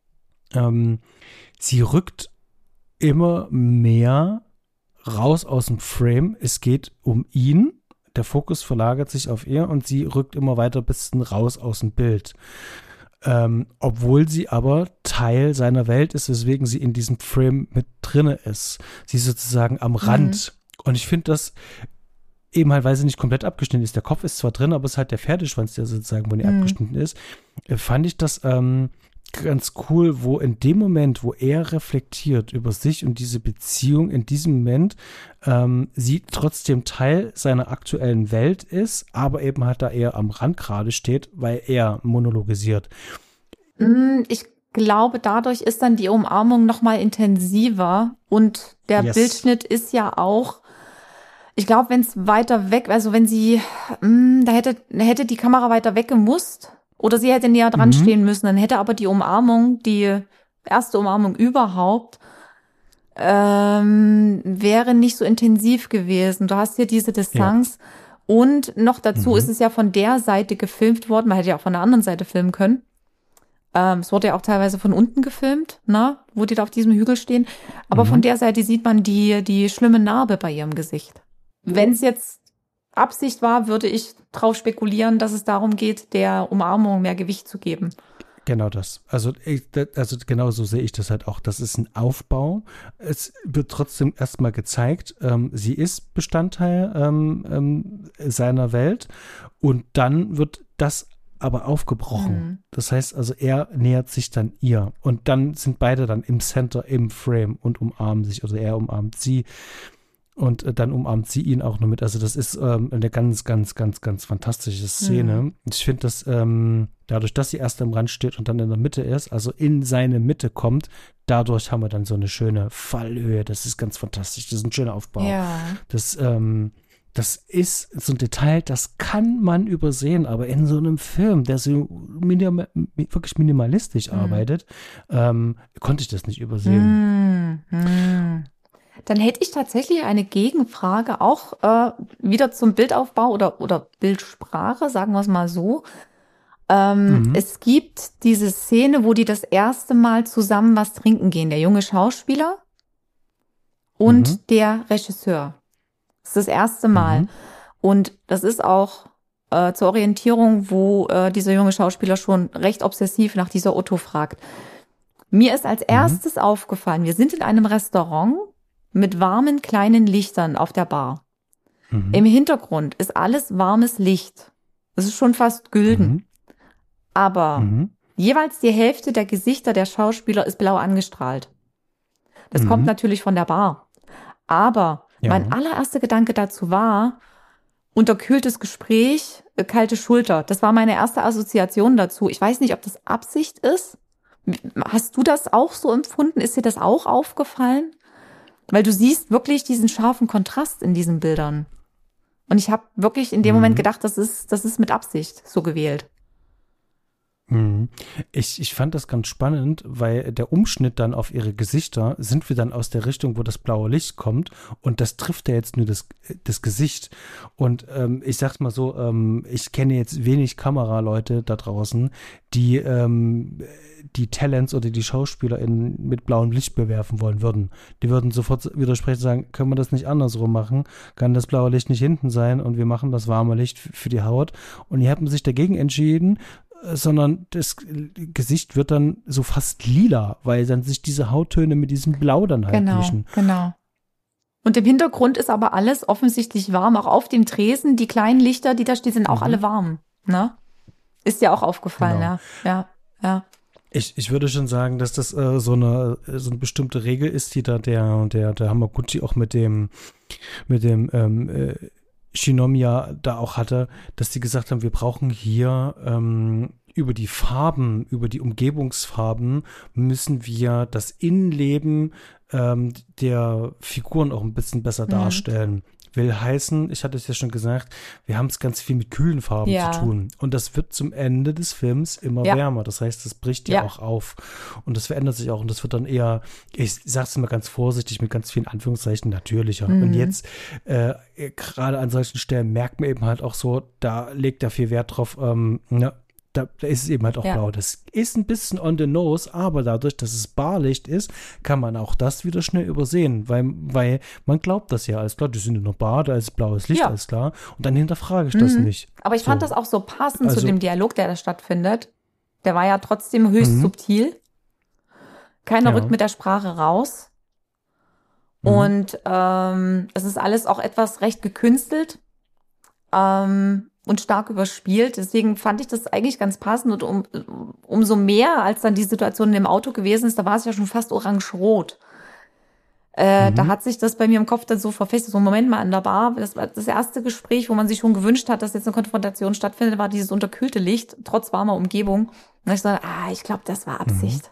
sie rückt immer mehr raus aus dem Frame. Es geht um ihn. Der Fokus verlagert sich auf ihr und sie rückt immer weiter ein bisschen raus aus dem Bild. Obwohl sie aber Teil seiner Welt ist, weswegen sie in diesem Frame mit drinne ist. Sie ist sozusagen am Rand. Und ich finde das eben halt, weil sie nicht komplett abgeschnitten ist. Der Kopf ist zwar drin, aber es ist halt der Pferdeschwanz, der sozusagen, wo die abgeschnitten ist. Fand ich das ganz cool, wo in dem Moment, wo er reflektiert über sich und diese Beziehung, in diesem Moment sie trotzdem Teil seiner aktuellen Welt ist, aber eben halt da eher am Rand gerade steht, weil er monologisiert. Ich glaube, dadurch ist dann die Umarmung noch mal intensiver und der Bildschnitt ist ja auch, ich glaube, wenn es weiter weg, also wenn sie, da hätte die Kamera weiter weg gemusst oder sie hätte näher dran stehen müssen, dann hätte aber die Umarmung, die erste Umarmung überhaupt, wäre nicht so intensiv gewesen. Du hast hier diese Distanz und noch dazu ist es ja von der Seite gefilmt worden, man hätte ja auch von der anderen Seite filmen können. Es wurde ja auch teilweise von unten gefilmt, ne, wo die da auf diesem Hügel stehen. Aber von der Seite sieht man die schlimme Narbe bei ihrem Gesicht. Wenn es jetzt Absicht war, würde ich drauf spekulieren, dass es darum geht, der Umarmung mehr Gewicht zu geben. Genau das. Also genau so sehe ich das halt auch. Das ist ein Aufbau. Es wird trotzdem erstmal gezeigt, sie ist Bestandteil seiner Welt und dann wird das aber aufgebrochen. Das heißt also, er nähert sich dann ihr und dann sind beide dann im Center, im Frame und umarmen sich. Also er umarmt sie und dann umarmt sie ihn auch nur mit. Also das ist eine ganz, ganz, ganz, ganz fantastische Szene. Ich finde das dadurch, dass sie erst am Rand steht und dann in der Mitte ist, also in seine Mitte kommt, dadurch haben wir dann so eine schöne Fallhöhe. Das ist ganz fantastisch. Das ist ein schöner Aufbau. Ja. Das ist so ein Detail, das kann man übersehen, aber in so einem Film, der so wirklich minimalistisch arbeitet, konnte ich das nicht übersehen. Dann hätte ich tatsächlich eine Gegenfrage, auch wieder zum Bildaufbau oder Bildsprache, sagen wir es mal so. Es gibt diese Szene, wo die das erste Mal zusammen was trinken gehen, der junge Schauspieler und der Regisseur. Das ist das erste Mal. Und das ist auch zur Orientierung, wo dieser junge Schauspieler schon recht obsessiv nach dieser Otto fragt. Mir ist als erstes aufgefallen, wir sind in einem Restaurant mit warmen kleinen Lichtern auf der Bar. Im Hintergrund ist alles warmes Licht. Es ist schon fast gülden. Aber jeweils die Hälfte der Gesichter der Schauspieler ist blau angestrahlt. Das kommt natürlich von der Bar. Aber mein allererster Gedanke dazu war, unterkühltes Gespräch, kalte Schulter. Das war meine erste Assoziation dazu. Ich weiß nicht, ob das Absicht ist. Hast du das auch so empfunden? Ist dir das auch aufgefallen? Weil du siehst wirklich diesen scharfen Kontrast in diesen Bildern. Und ich habe wirklich in dem Moment gedacht, das ist mit Absicht so gewählt. Ich fand das ganz spannend, weil der Umschnitt dann auf ihre Gesichter, sind wir dann aus der Richtung, wo das blaue Licht kommt und das trifft ja jetzt nur das Gesicht. Und ich sag's mal so, ich kenne jetzt wenig Kameraleute da draußen, die die Talents oder die Schauspieler mit blauem Licht bewerfen wollen würden. Die würden sofort widersprechen und sagen, können wir das nicht andersrum machen? Kann das blaue Licht nicht hinten sein und wir machen das warme Licht für die Haut? Und die haben sich dagegen entschieden, sondern das Gesicht wird dann so fast lila, weil dann sich diese Hauttöne mit diesem Blau dann halt mischen. Genau. Und im Hintergrund ist aber alles offensichtlich warm. Auch auf dem Tresen, die kleinen Lichter, die da stehen, sind auch alle warm. Ne? Ist dir auch aufgefallen, genau. Ja. Ich würde schon sagen, dass das so eine bestimmte Regel ist, die da der Hamaguchi auch mit dem Shinomiya da auch hatte, dass die gesagt haben, wir brauchen hier über die Farben, über die Umgebungsfarben müssen wir das Innenleben der Figuren auch ein bisschen besser darstellen. Will heißen, ich hatte es ja schon gesagt, wir haben es ganz viel mit kühlen Farben zu tun. Und das wird zum Ende des Films immer wärmer. Das heißt, das bricht ja auch auf. Und das verändert sich auch. Und das wird dann eher, ich sage es mal ganz vorsichtig, mit ganz vielen Anführungszeichen, natürlicher. Und jetzt, gerade an solchen Stellen, merkt man eben halt auch so, da legt er viel Wert drauf, da ist es eben halt auch blau. Das ist ein bisschen on the nose, aber dadurch, dass es Barlicht ist, kann man auch das wieder schnell übersehen, weil man glaubt das ja, alles klar, die sind in der Bar, da ist blaues Licht, alles klar. Und dann hinterfrage ich das nicht. Aber ich fand das auch so passend zu dem Dialog, der da stattfindet. Der war ja trotzdem höchst subtil. Keiner rückt mit der Sprache raus. Und es ist alles auch etwas recht gekünstelt und stark überspielt. Deswegen fand ich das eigentlich ganz passend. Und umso mehr, als dann die Situation im Auto gewesen ist, da war es ja schon fast orange-rot. Da hat sich das bei mir im Kopf dann so verfestigt. So, Moment mal, an der Bar, das war das erste Gespräch, wo man sich schon gewünscht hat, dass jetzt eine Konfrontation stattfindet, war dieses unterkühlte Licht, trotz warmer Umgebung. Und ich dachte, ich glaube, das war Absicht.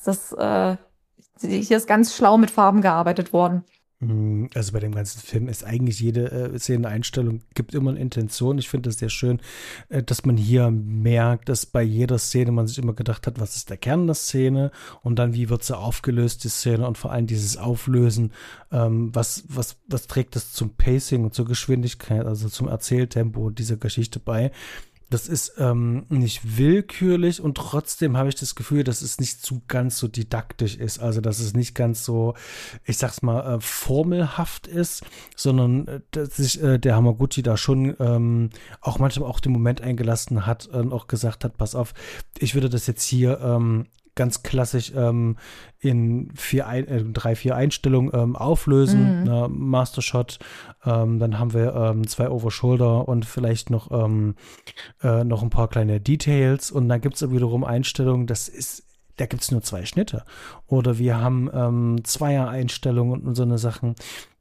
Hier ist ganz schlau mit Farben gearbeitet worden. Also bei dem ganzen Film ist eigentlich jede Szeneneinstellung, gibt immer eine Intention. Ich finde das sehr schön, dass man hier merkt, dass bei jeder Szene man sich immer gedacht hat, was ist der Kern der Szene und dann wie wird sie aufgelöst, die Szene, und vor allem dieses Auflösen, was trägt das zum Pacing und zur Geschwindigkeit, also zum Erzähltempo dieser Geschichte bei. Das ist nicht willkürlich und trotzdem habe ich das Gefühl, dass es nicht ganz so didaktisch ist. Also, dass es nicht ganz so, ich sag's mal, formelhaft ist, sondern dass sich der Hamaguchi da schon auch manchmal auch den Moment eingelassen hat und auch gesagt hat, pass auf, ich würde das jetzt hier ganz klassisch in 3-4 Einstellungen auflösen, Mastershot, dann haben wir 2 Overshoulder und vielleicht noch ein paar kleine Details, und dann gibt es wiederum Einstellungen, da gibt es nur 2 Schnitte, oder wir haben Zweier-Einstellungen und so eine Sachen.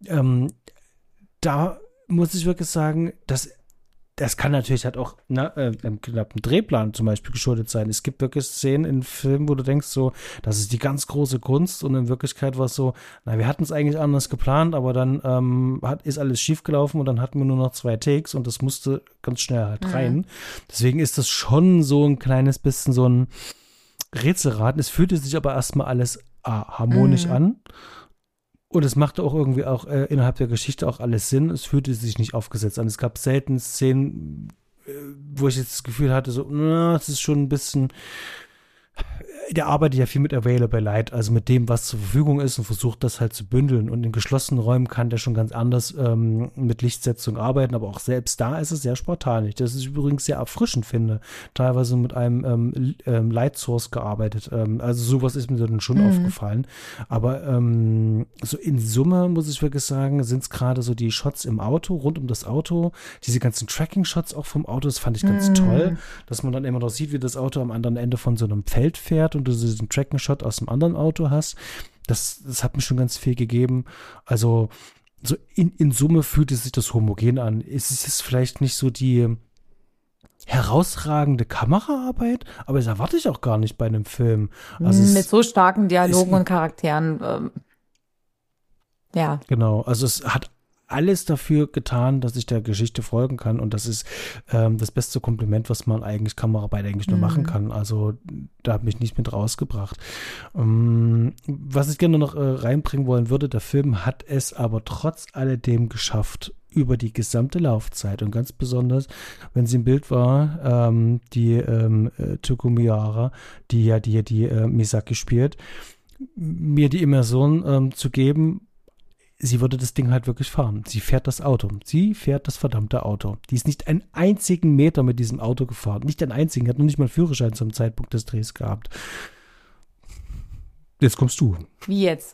Da muss ich wirklich sagen, das kann natürlich halt auch im knappen Drehplan zum Beispiel geschuldet sein. Es gibt wirklich Szenen in Filmen, wo du denkst so, das ist die ganz große Kunst, und in Wirklichkeit war es so, wir hatten es eigentlich anders geplant, aber dann ist alles schiefgelaufen und dann hatten wir nur noch 2 Takes und das musste ganz schnell halt rein. Deswegen ist das schon so ein kleines bisschen so ein Rätselraten. Es fühlte sich aber erstmal alles harmonisch an. Und es machte auch irgendwie auch innerhalb der Geschichte auch alles Sinn. Es fühlte sich nicht aufgesetzt an. Es gab selten Szenen, wo ich jetzt das Gefühl hatte, so, es ist schon ein bisschen, der arbeitet ja viel mit Available Light, also mit dem, was zur Verfügung ist, und versucht das halt zu bündeln. Und in geschlossenen Räumen kann der schon ganz anders mit Lichtsetzung arbeiten, aber auch selbst da ist es sehr spartanisch. Das ist übrigens sehr erfrischend, finde. Teilweise mit einem Light Source gearbeitet. Also sowas ist mir dann schon aufgefallen. Aber so in Summe, muss ich wirklich sagen, sind es gerade so die Shots im Auto, rund um das Auto, diese ganzen Tracking-Shots auch vom Auto, das fand ich ganz toll, dass man dann immer noch sieht, wie das Auto am anderen Ende von so einem Feld fährt und du diesen Tracking-Shot aus dem anderen Auto hast. Das hat mir schon ganz viel gegeben. Also so in Summe fühlt es sich das homogen an. Es ist vielleicht nicht so die herausragende Kameraarbeit, aber das erwarte ich auch gar nicht bei einem Film. Also mit so starken Dialogen und Charakteren, ja. Genau, also es hat alles dafür getan, dass ich der Geschichte folgen kann, und das ist das beste Kompliment, was man eigentlich Kameraarbeit eigentlich nur machen kann. Also da hat mich nicht mit rausgebracht. Was ich gerne noch reinbringen wollen würde, der Film hat es aber trotz alledem geschafft, über die gesamte Laufzeit, und ganz besonders, wenn sie im Bild war, die Tuko Miyara, die ja die Misaki spielt, mir die Immersion zu geben, sie würde das Ding halt wirklich fahren. Sie fährt das Auto. Sie fährt das verdammte Auto. Die ist nicht einen einzigen Meter mit diesem Auto gefahren. Nicht einen einzigen. Hat noch nicht mal einen Führerschein zum Zeitpunkt des Drehs gehabt. Jetzt kommst du. Wie jetzt?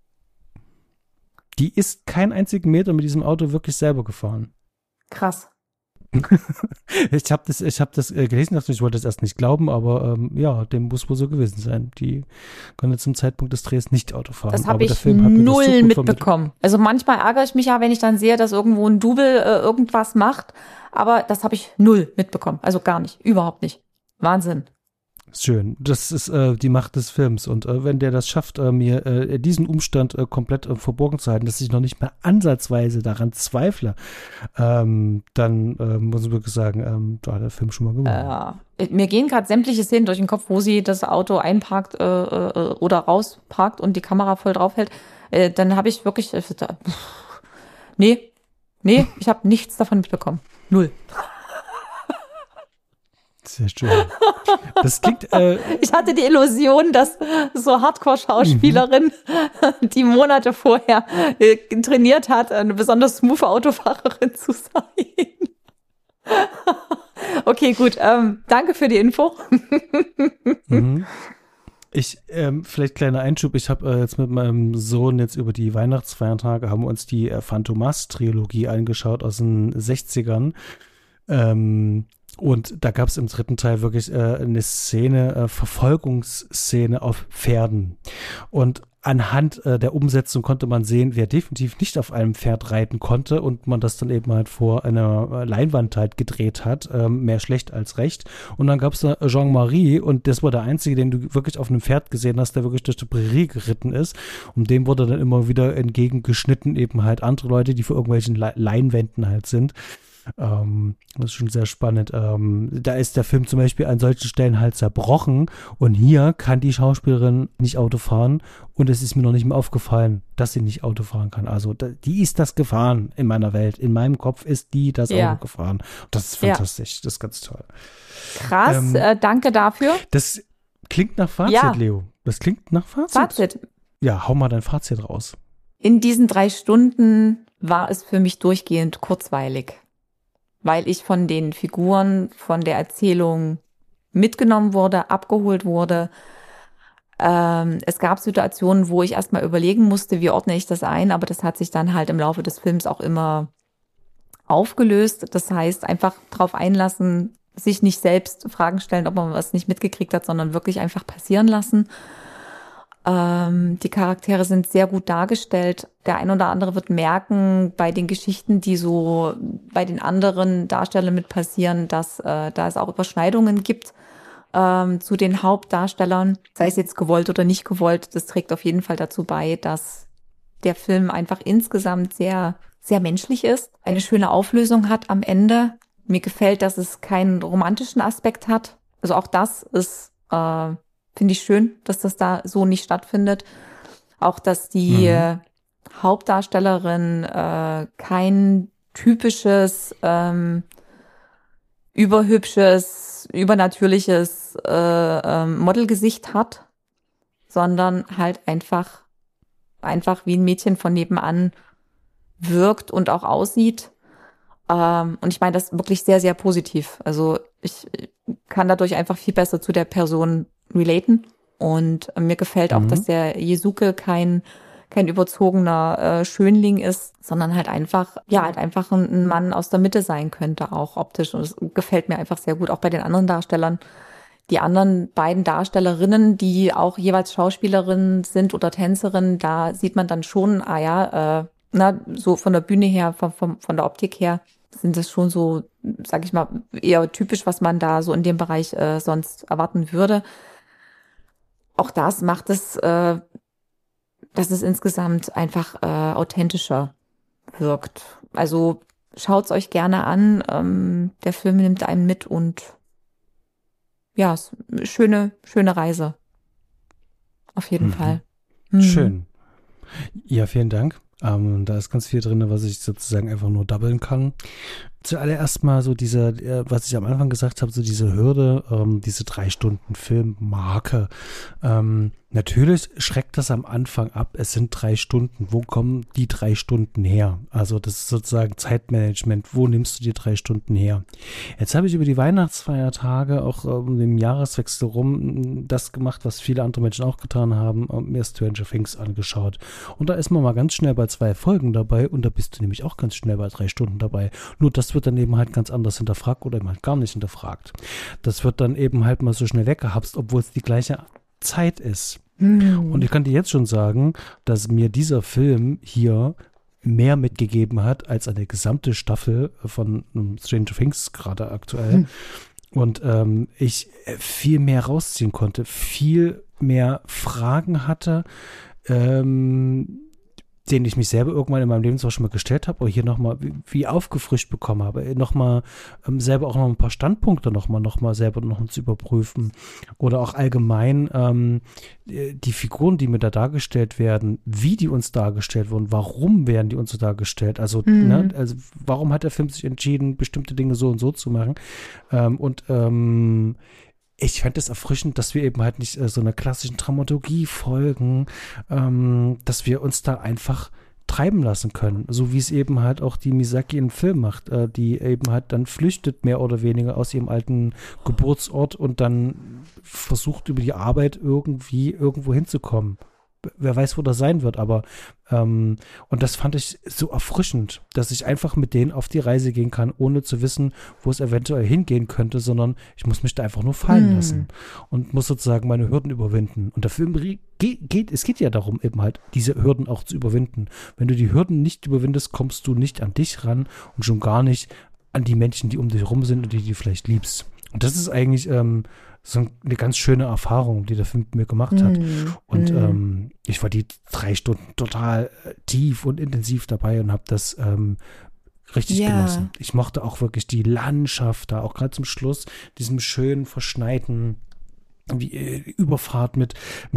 Die ist keinen einzigen Meter mit diesem Auto wirklich selber gefahren. Krass. Ich hab das gelesen, ich wollte das erst nicht glauben, aber ja, dem muss wohl so gewesen sein. Die konnte zum Zeitpunkt des Drehs nicht Auto fahren. Das habe ich null mitbekommen. Also manchmal ärgere ich mich ja, wenn ich dann sehe, dass irgendwo ein Double irgendwas macht, aber das habe ich null mitbekommen. Also gar nicht, überhaupt nicht. Wahnsinn. Schön. Das ist die Macht des Films. Und wenn der das schafft, mir diesen Umstand komplett verborgen zu halten, dass ich noch nicht mehr ansatzweise daran zweifle, dann muss ich wirklich sagen, da hat der Film schon mal gewonnen. Mir gehen gerade sämtliche Szenen durch den Kopf, wo sie das Auto einparkt oder rausparkt und die Kamera voll draufhält. Dann habe ich wirklich, nee, ich habe nichts davon mitbekommen. Null. Sehr schön. Das klingt. Ich hatte die Illusion, dass so Hardcore-Schauspielerin, die Monate vorher trainiert hat, eine besonders smooth Autofahrerin zu sein. Okay, gut. Danke für die Info. Vielleicht kleiner Einschub. Ich habe jetzt mit meinem Sohn jetzt über die Weihnachtsfeiertage haben wir uns die Phantomas-Trilogie angeschaut aus den 60ern. Und da gab es im dritten Teil wirklich eine Szene, Verfolgungsszene auf Pferden. Und anhand der Umsetzung konnte man sehen, wer definitiv nicht auf einem Pferd reiten konnte und man das dann eben halt vor einer Leinwand halt gedreht hat, mehr schlecht als recht. Und dann gab es da Jean-Marie und das war der einzige, den du wirklich auf einem Pferd gesehen hast, der wirklich durch die Prärie geritten ist. Und dem wurde dann immer wieder entgegengeschnitten, eben halt andere Leute, die vor irgendwelchen Leinwänden halt sind. Das ist schon sehr spannend. Da ist der Film zum Beispiel an solchen Stellen halt zerbrochen und hier kann die Schauspielerin nicht Auto fahren und es ist mir noch nicht mehr aufgefallen, dass sie nicht Auto fahren kann. Also die ist das gefahren in meiner Welt. In meinem Kopf ist die das Auto gefahren. Das ist fantastisch. Das ist ganz toll. Krass, danke dafür. Das klingt nach Fazit, Leo. Das klingt nach Fazit. Ja, hau mal dein Fazit raus. In diesen 3 Stunden war es für mich durchgehend kurzweilig, weil ich von den Figuren, von der Erzählung mitgenommen wurde, abgeholt wurde. Es gab Situationen, wo ich erstmal überlegen musste, wie ordne ich das ein, aber das hat sich dann halt im Laufe des Films auch immer aufgelöst. Das heißt, einfach drauf einlassen, sich nicht selbst Fragen stellen, ob man was nicht mitgekriegt hat, sondern wirklich einfach passieren lassen. Die Charaktere sind sehr gut dargestellt. Der ein oder andere wird merken, bei den Geschichten, die so bei den anderen Darstellern mit passieren, dass da es auch Überschneidungen gibt zu den Hauptdarstellern, sei es jetzt gewollt oder nicht gewollt. Das trägt auf jeden Fall dazu bei, dass der Film einfach insgesamt sehr, sehr menschlich ist, eine schöne Auflösung hat am Ende. Mir gefällt, dass es keinen romantischen Aspekt hat. Also auch das ist finde ich schön, dass das da so nicht stattfindet. Auch, dass die Hauptdarstellerin kein typisches, überhübsches, übernatürliches Modelgesicht hat, sondern halt einfach wie ein Mädchen von nebenan wirkt und auch aussieht. Und ich meine das wirklich sehr, sehr positiv. Also ich kann dadurch einfach viel besser zu der Person relaten. Und mir gefällt auch, dass der Jesuke kein überzogener Schönling ist, sondern halt einfach ein Mann aus der Mitte sein könnte, auch optisch. Und das gefällt mir einfach sehr gut, auch bei den anderen Darstellern. Die anderen beiden Darstellerinnen, die auch jeweils Schauspielerinnen sind oder Tänzerinnen, da sieht man dann schon, so von der Bühne her, von der Optik her, sind das schon so, sag ich mal, eher typisch, was man da so in dem Bereich sonst erwarten würde. Auch das macht es, dass es insgesamt einfach authentischer wirkt. Also schaut's euch gerne an. Der Film nimmt einen mit und ja, es ist eine schöne Reise. Auf jeden Fall. Schön. Ja, vielen Dank. Da ist ganz viel drin, was ich sozusagen einfach nur doublen kann. Zuallererst mal so was ich am Anfang gesagt habe, so diese Hürde, diese 3 Stunden Filmmarke. Natürlich schreckt das am Anfang ab. Es sind 3 Stunden. Wo kommen die 3 Stunden her? Also das ist sozusagen Zeitmanagement. Wo nimmst du die 3 Stunden her? Jetzt habe ich über die Weihnachtsfeiertage auch um den Jahreswechsel rum das gemacht, was viele andere Menschen auch getan haben, mir Stranger Things angeschaut. Und da ist man mal ganz schnell bei 2 Folgen dabei und da bist du nämlich auch ganz schnell bei 3 Stunden dabei. Nur das wird dann eben halt ganz anders hinterfragt oder eben halt gar nicht hinterfragt. Das wird dann eben halt mal so schnell weggehapst, obwohl es die gleiche Zeit ist. Und ich kann dir jetzt schon sagen, dass mir dieser Film hier mehr mitgegeben hat als eine gesamte Staffel von Stranger Things gerade aktuell. Und ich viel mehr rausziehen konnte, viel mehr Fragen hatte, den ich mich selber irgendwann in meinem Leben zwar schon mal gestellt habe, aber hier nochmal wie aufgefrischt bekommen habe, nochmal selber auch noch ein paar Standpunkte nochmal selber noch zu überprüfen oder auch allgemein die Figuren, die mir da dargestellt werden, wie die uns dargestellt wurden, warum werden die uns so dargestellt, also, also warum hat der Film sich entschieden, bestimmte Dinge so und so zu machen ich fand es erfrischend, dass wir eben halt nicht so einer klassischen Dramaturgie folgen, dass wir uns da einfach treiben lassen können, so wie es eben halt auch die Misaki im Film macht, die eben halt dann flüchtet mehr oder weniger aus ihrem alten Geburtsort und dann versucht über die Arbeit irgendwo hinzukommen. Wer weiß, wo das sein wird, aber und das fand ich so erfrischend, dass ich einfach mit denen auf die Reise gehen kann, ohne zu wissen, wo es eventuell hingehen könnte, sondern ich muss mich da einfach nur fallen lassen und muss sozusagen meine Hürden überwinden. Und der Film geht ja darum, eben halt diese Hürden auch zu überwinden. Wenn du die Hürden nicht überwindest, kommst du nicht an dich ran und schon gar nicht an die Menschen, die um dich herum sind und die du vielleicht liebst. Und das ist eigentlich so eine ganz schöne Erfahrung, die der Film mit mir gemacht hat. Und ich war die 3 Stunden total tief und intensiv dabei und habe das richtig genossen. Ich mochte auch wirklich die Landschaft da, auch gerade zum Schluss, diesem schönen, verschneiten Überfahrt mit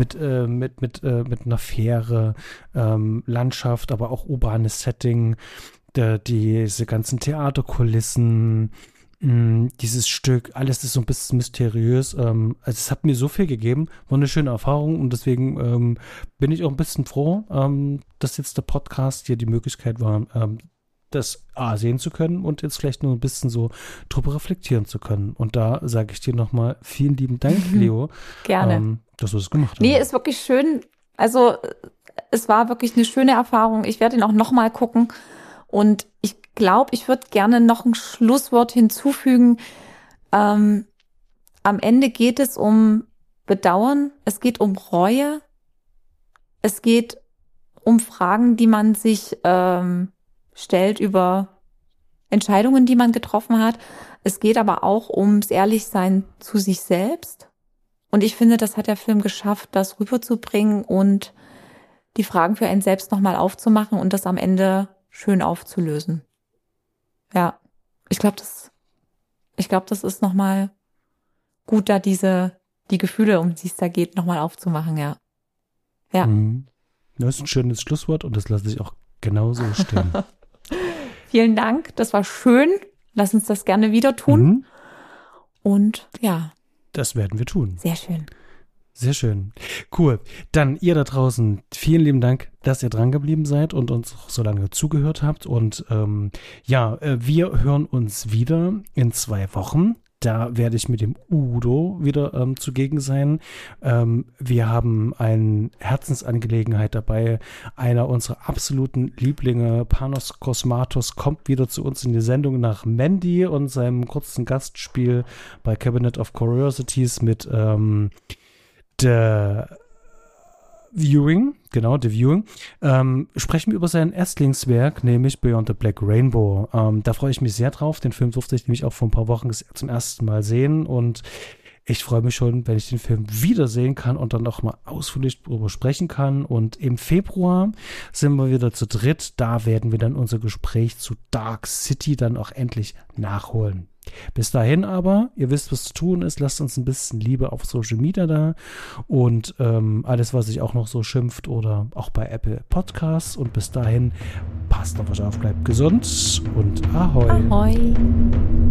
einer Fähre, Landschaft, aber auch urbanes Setting, diese ganzen Theaterkulissen, dieses Stück, alles ist so ein bisschen mysteriös. Also es hat mir so viel gegeben, war eine schöne Erfahrung und deswegen bin ich auch ein bisschen froh, dass jetzt der Podcast hier die Möglichkeit war, das sehen zu können und jetzt vielleicht nur ein bisschen so drüber reflektieren zu können. Und da sage ich dir nochmal vielen lieben Dank, Leo. Gerne. Dass du das gemacht hast. Nee, ist wirklich schön. Also es war wirklich eine schöne Erfahrung. Ich werde ihn auch nochmal gucken und ich glaube, ich würde gerne noch ein Schlusswort hinzufügen. Am Ende geht es um Bedauern, es geht um Reue, es geht um Fragen, die man sich stellt über Entscheidungen, die man getroffen hat. Es geht aber auch ums Ehrlichsein zu sich selbst. Und ich finde, das hat der Film geschafft, das rüberzubringen und die Fragen für einen selbst nochmal aufzumachen und das am Ende schön aufzulösen. Ja, ich glaube, das ist nochmal gut, da die Gefühle, um die es da geht, nochmal aufzumachen, ja. Ja. Das ist ein schönes Schlusswort und das lasse ich auch genauso stehen. Vielen Dank, das war schön. Lass uns das gerne wieder tun. Und ja. Das werden wir tun. Sehr schön. Sehr schön. Cool. Dann ihr da draußen, vielen lieben Dank, dass ihr dran geblieben seid und uns so lange zugehört habt. Und wir hören uns wieder in 2 Wochen. Da werde ich mit dem Udo wieder zugegen sein. Wir haben eine Herzensangelegenheit dabei. Einer unserer absoluten Lieblinge, Panos Cosmatos, kommt wieder zu uns in die Sendung nach Mandy und seinem kurzen Gastspiel bei Cabinet of Curiosities mit The Viewing. Sprechen wir über sein Erstlingswerk, nämlich Beyond the Black Rainbow. Da freue ich mich sehr drauf. Den Film durfte ich nämlich auch vor ein paar Wochen zum ersten Mal sehen und ich freue mich schon, wenn ich den Film wiedersehen kann und dann auch mal ausführlich darüber sprechen kann. Und im Februar sind wir wieder zu dritt. Da werden wir dann unser Gespräch zu Dark City dann auch endlich nachholen. Bis dahin aber, ihr wisst, was zu tun ist, lasst uns ein bisschen Liebe auf Social Media da und alles, was sich auch noch so schimpft oder auch bei Apple Podcasts und bis dahin, passt auf euch auf, bleibt gesund und Ahoi. Ahoi.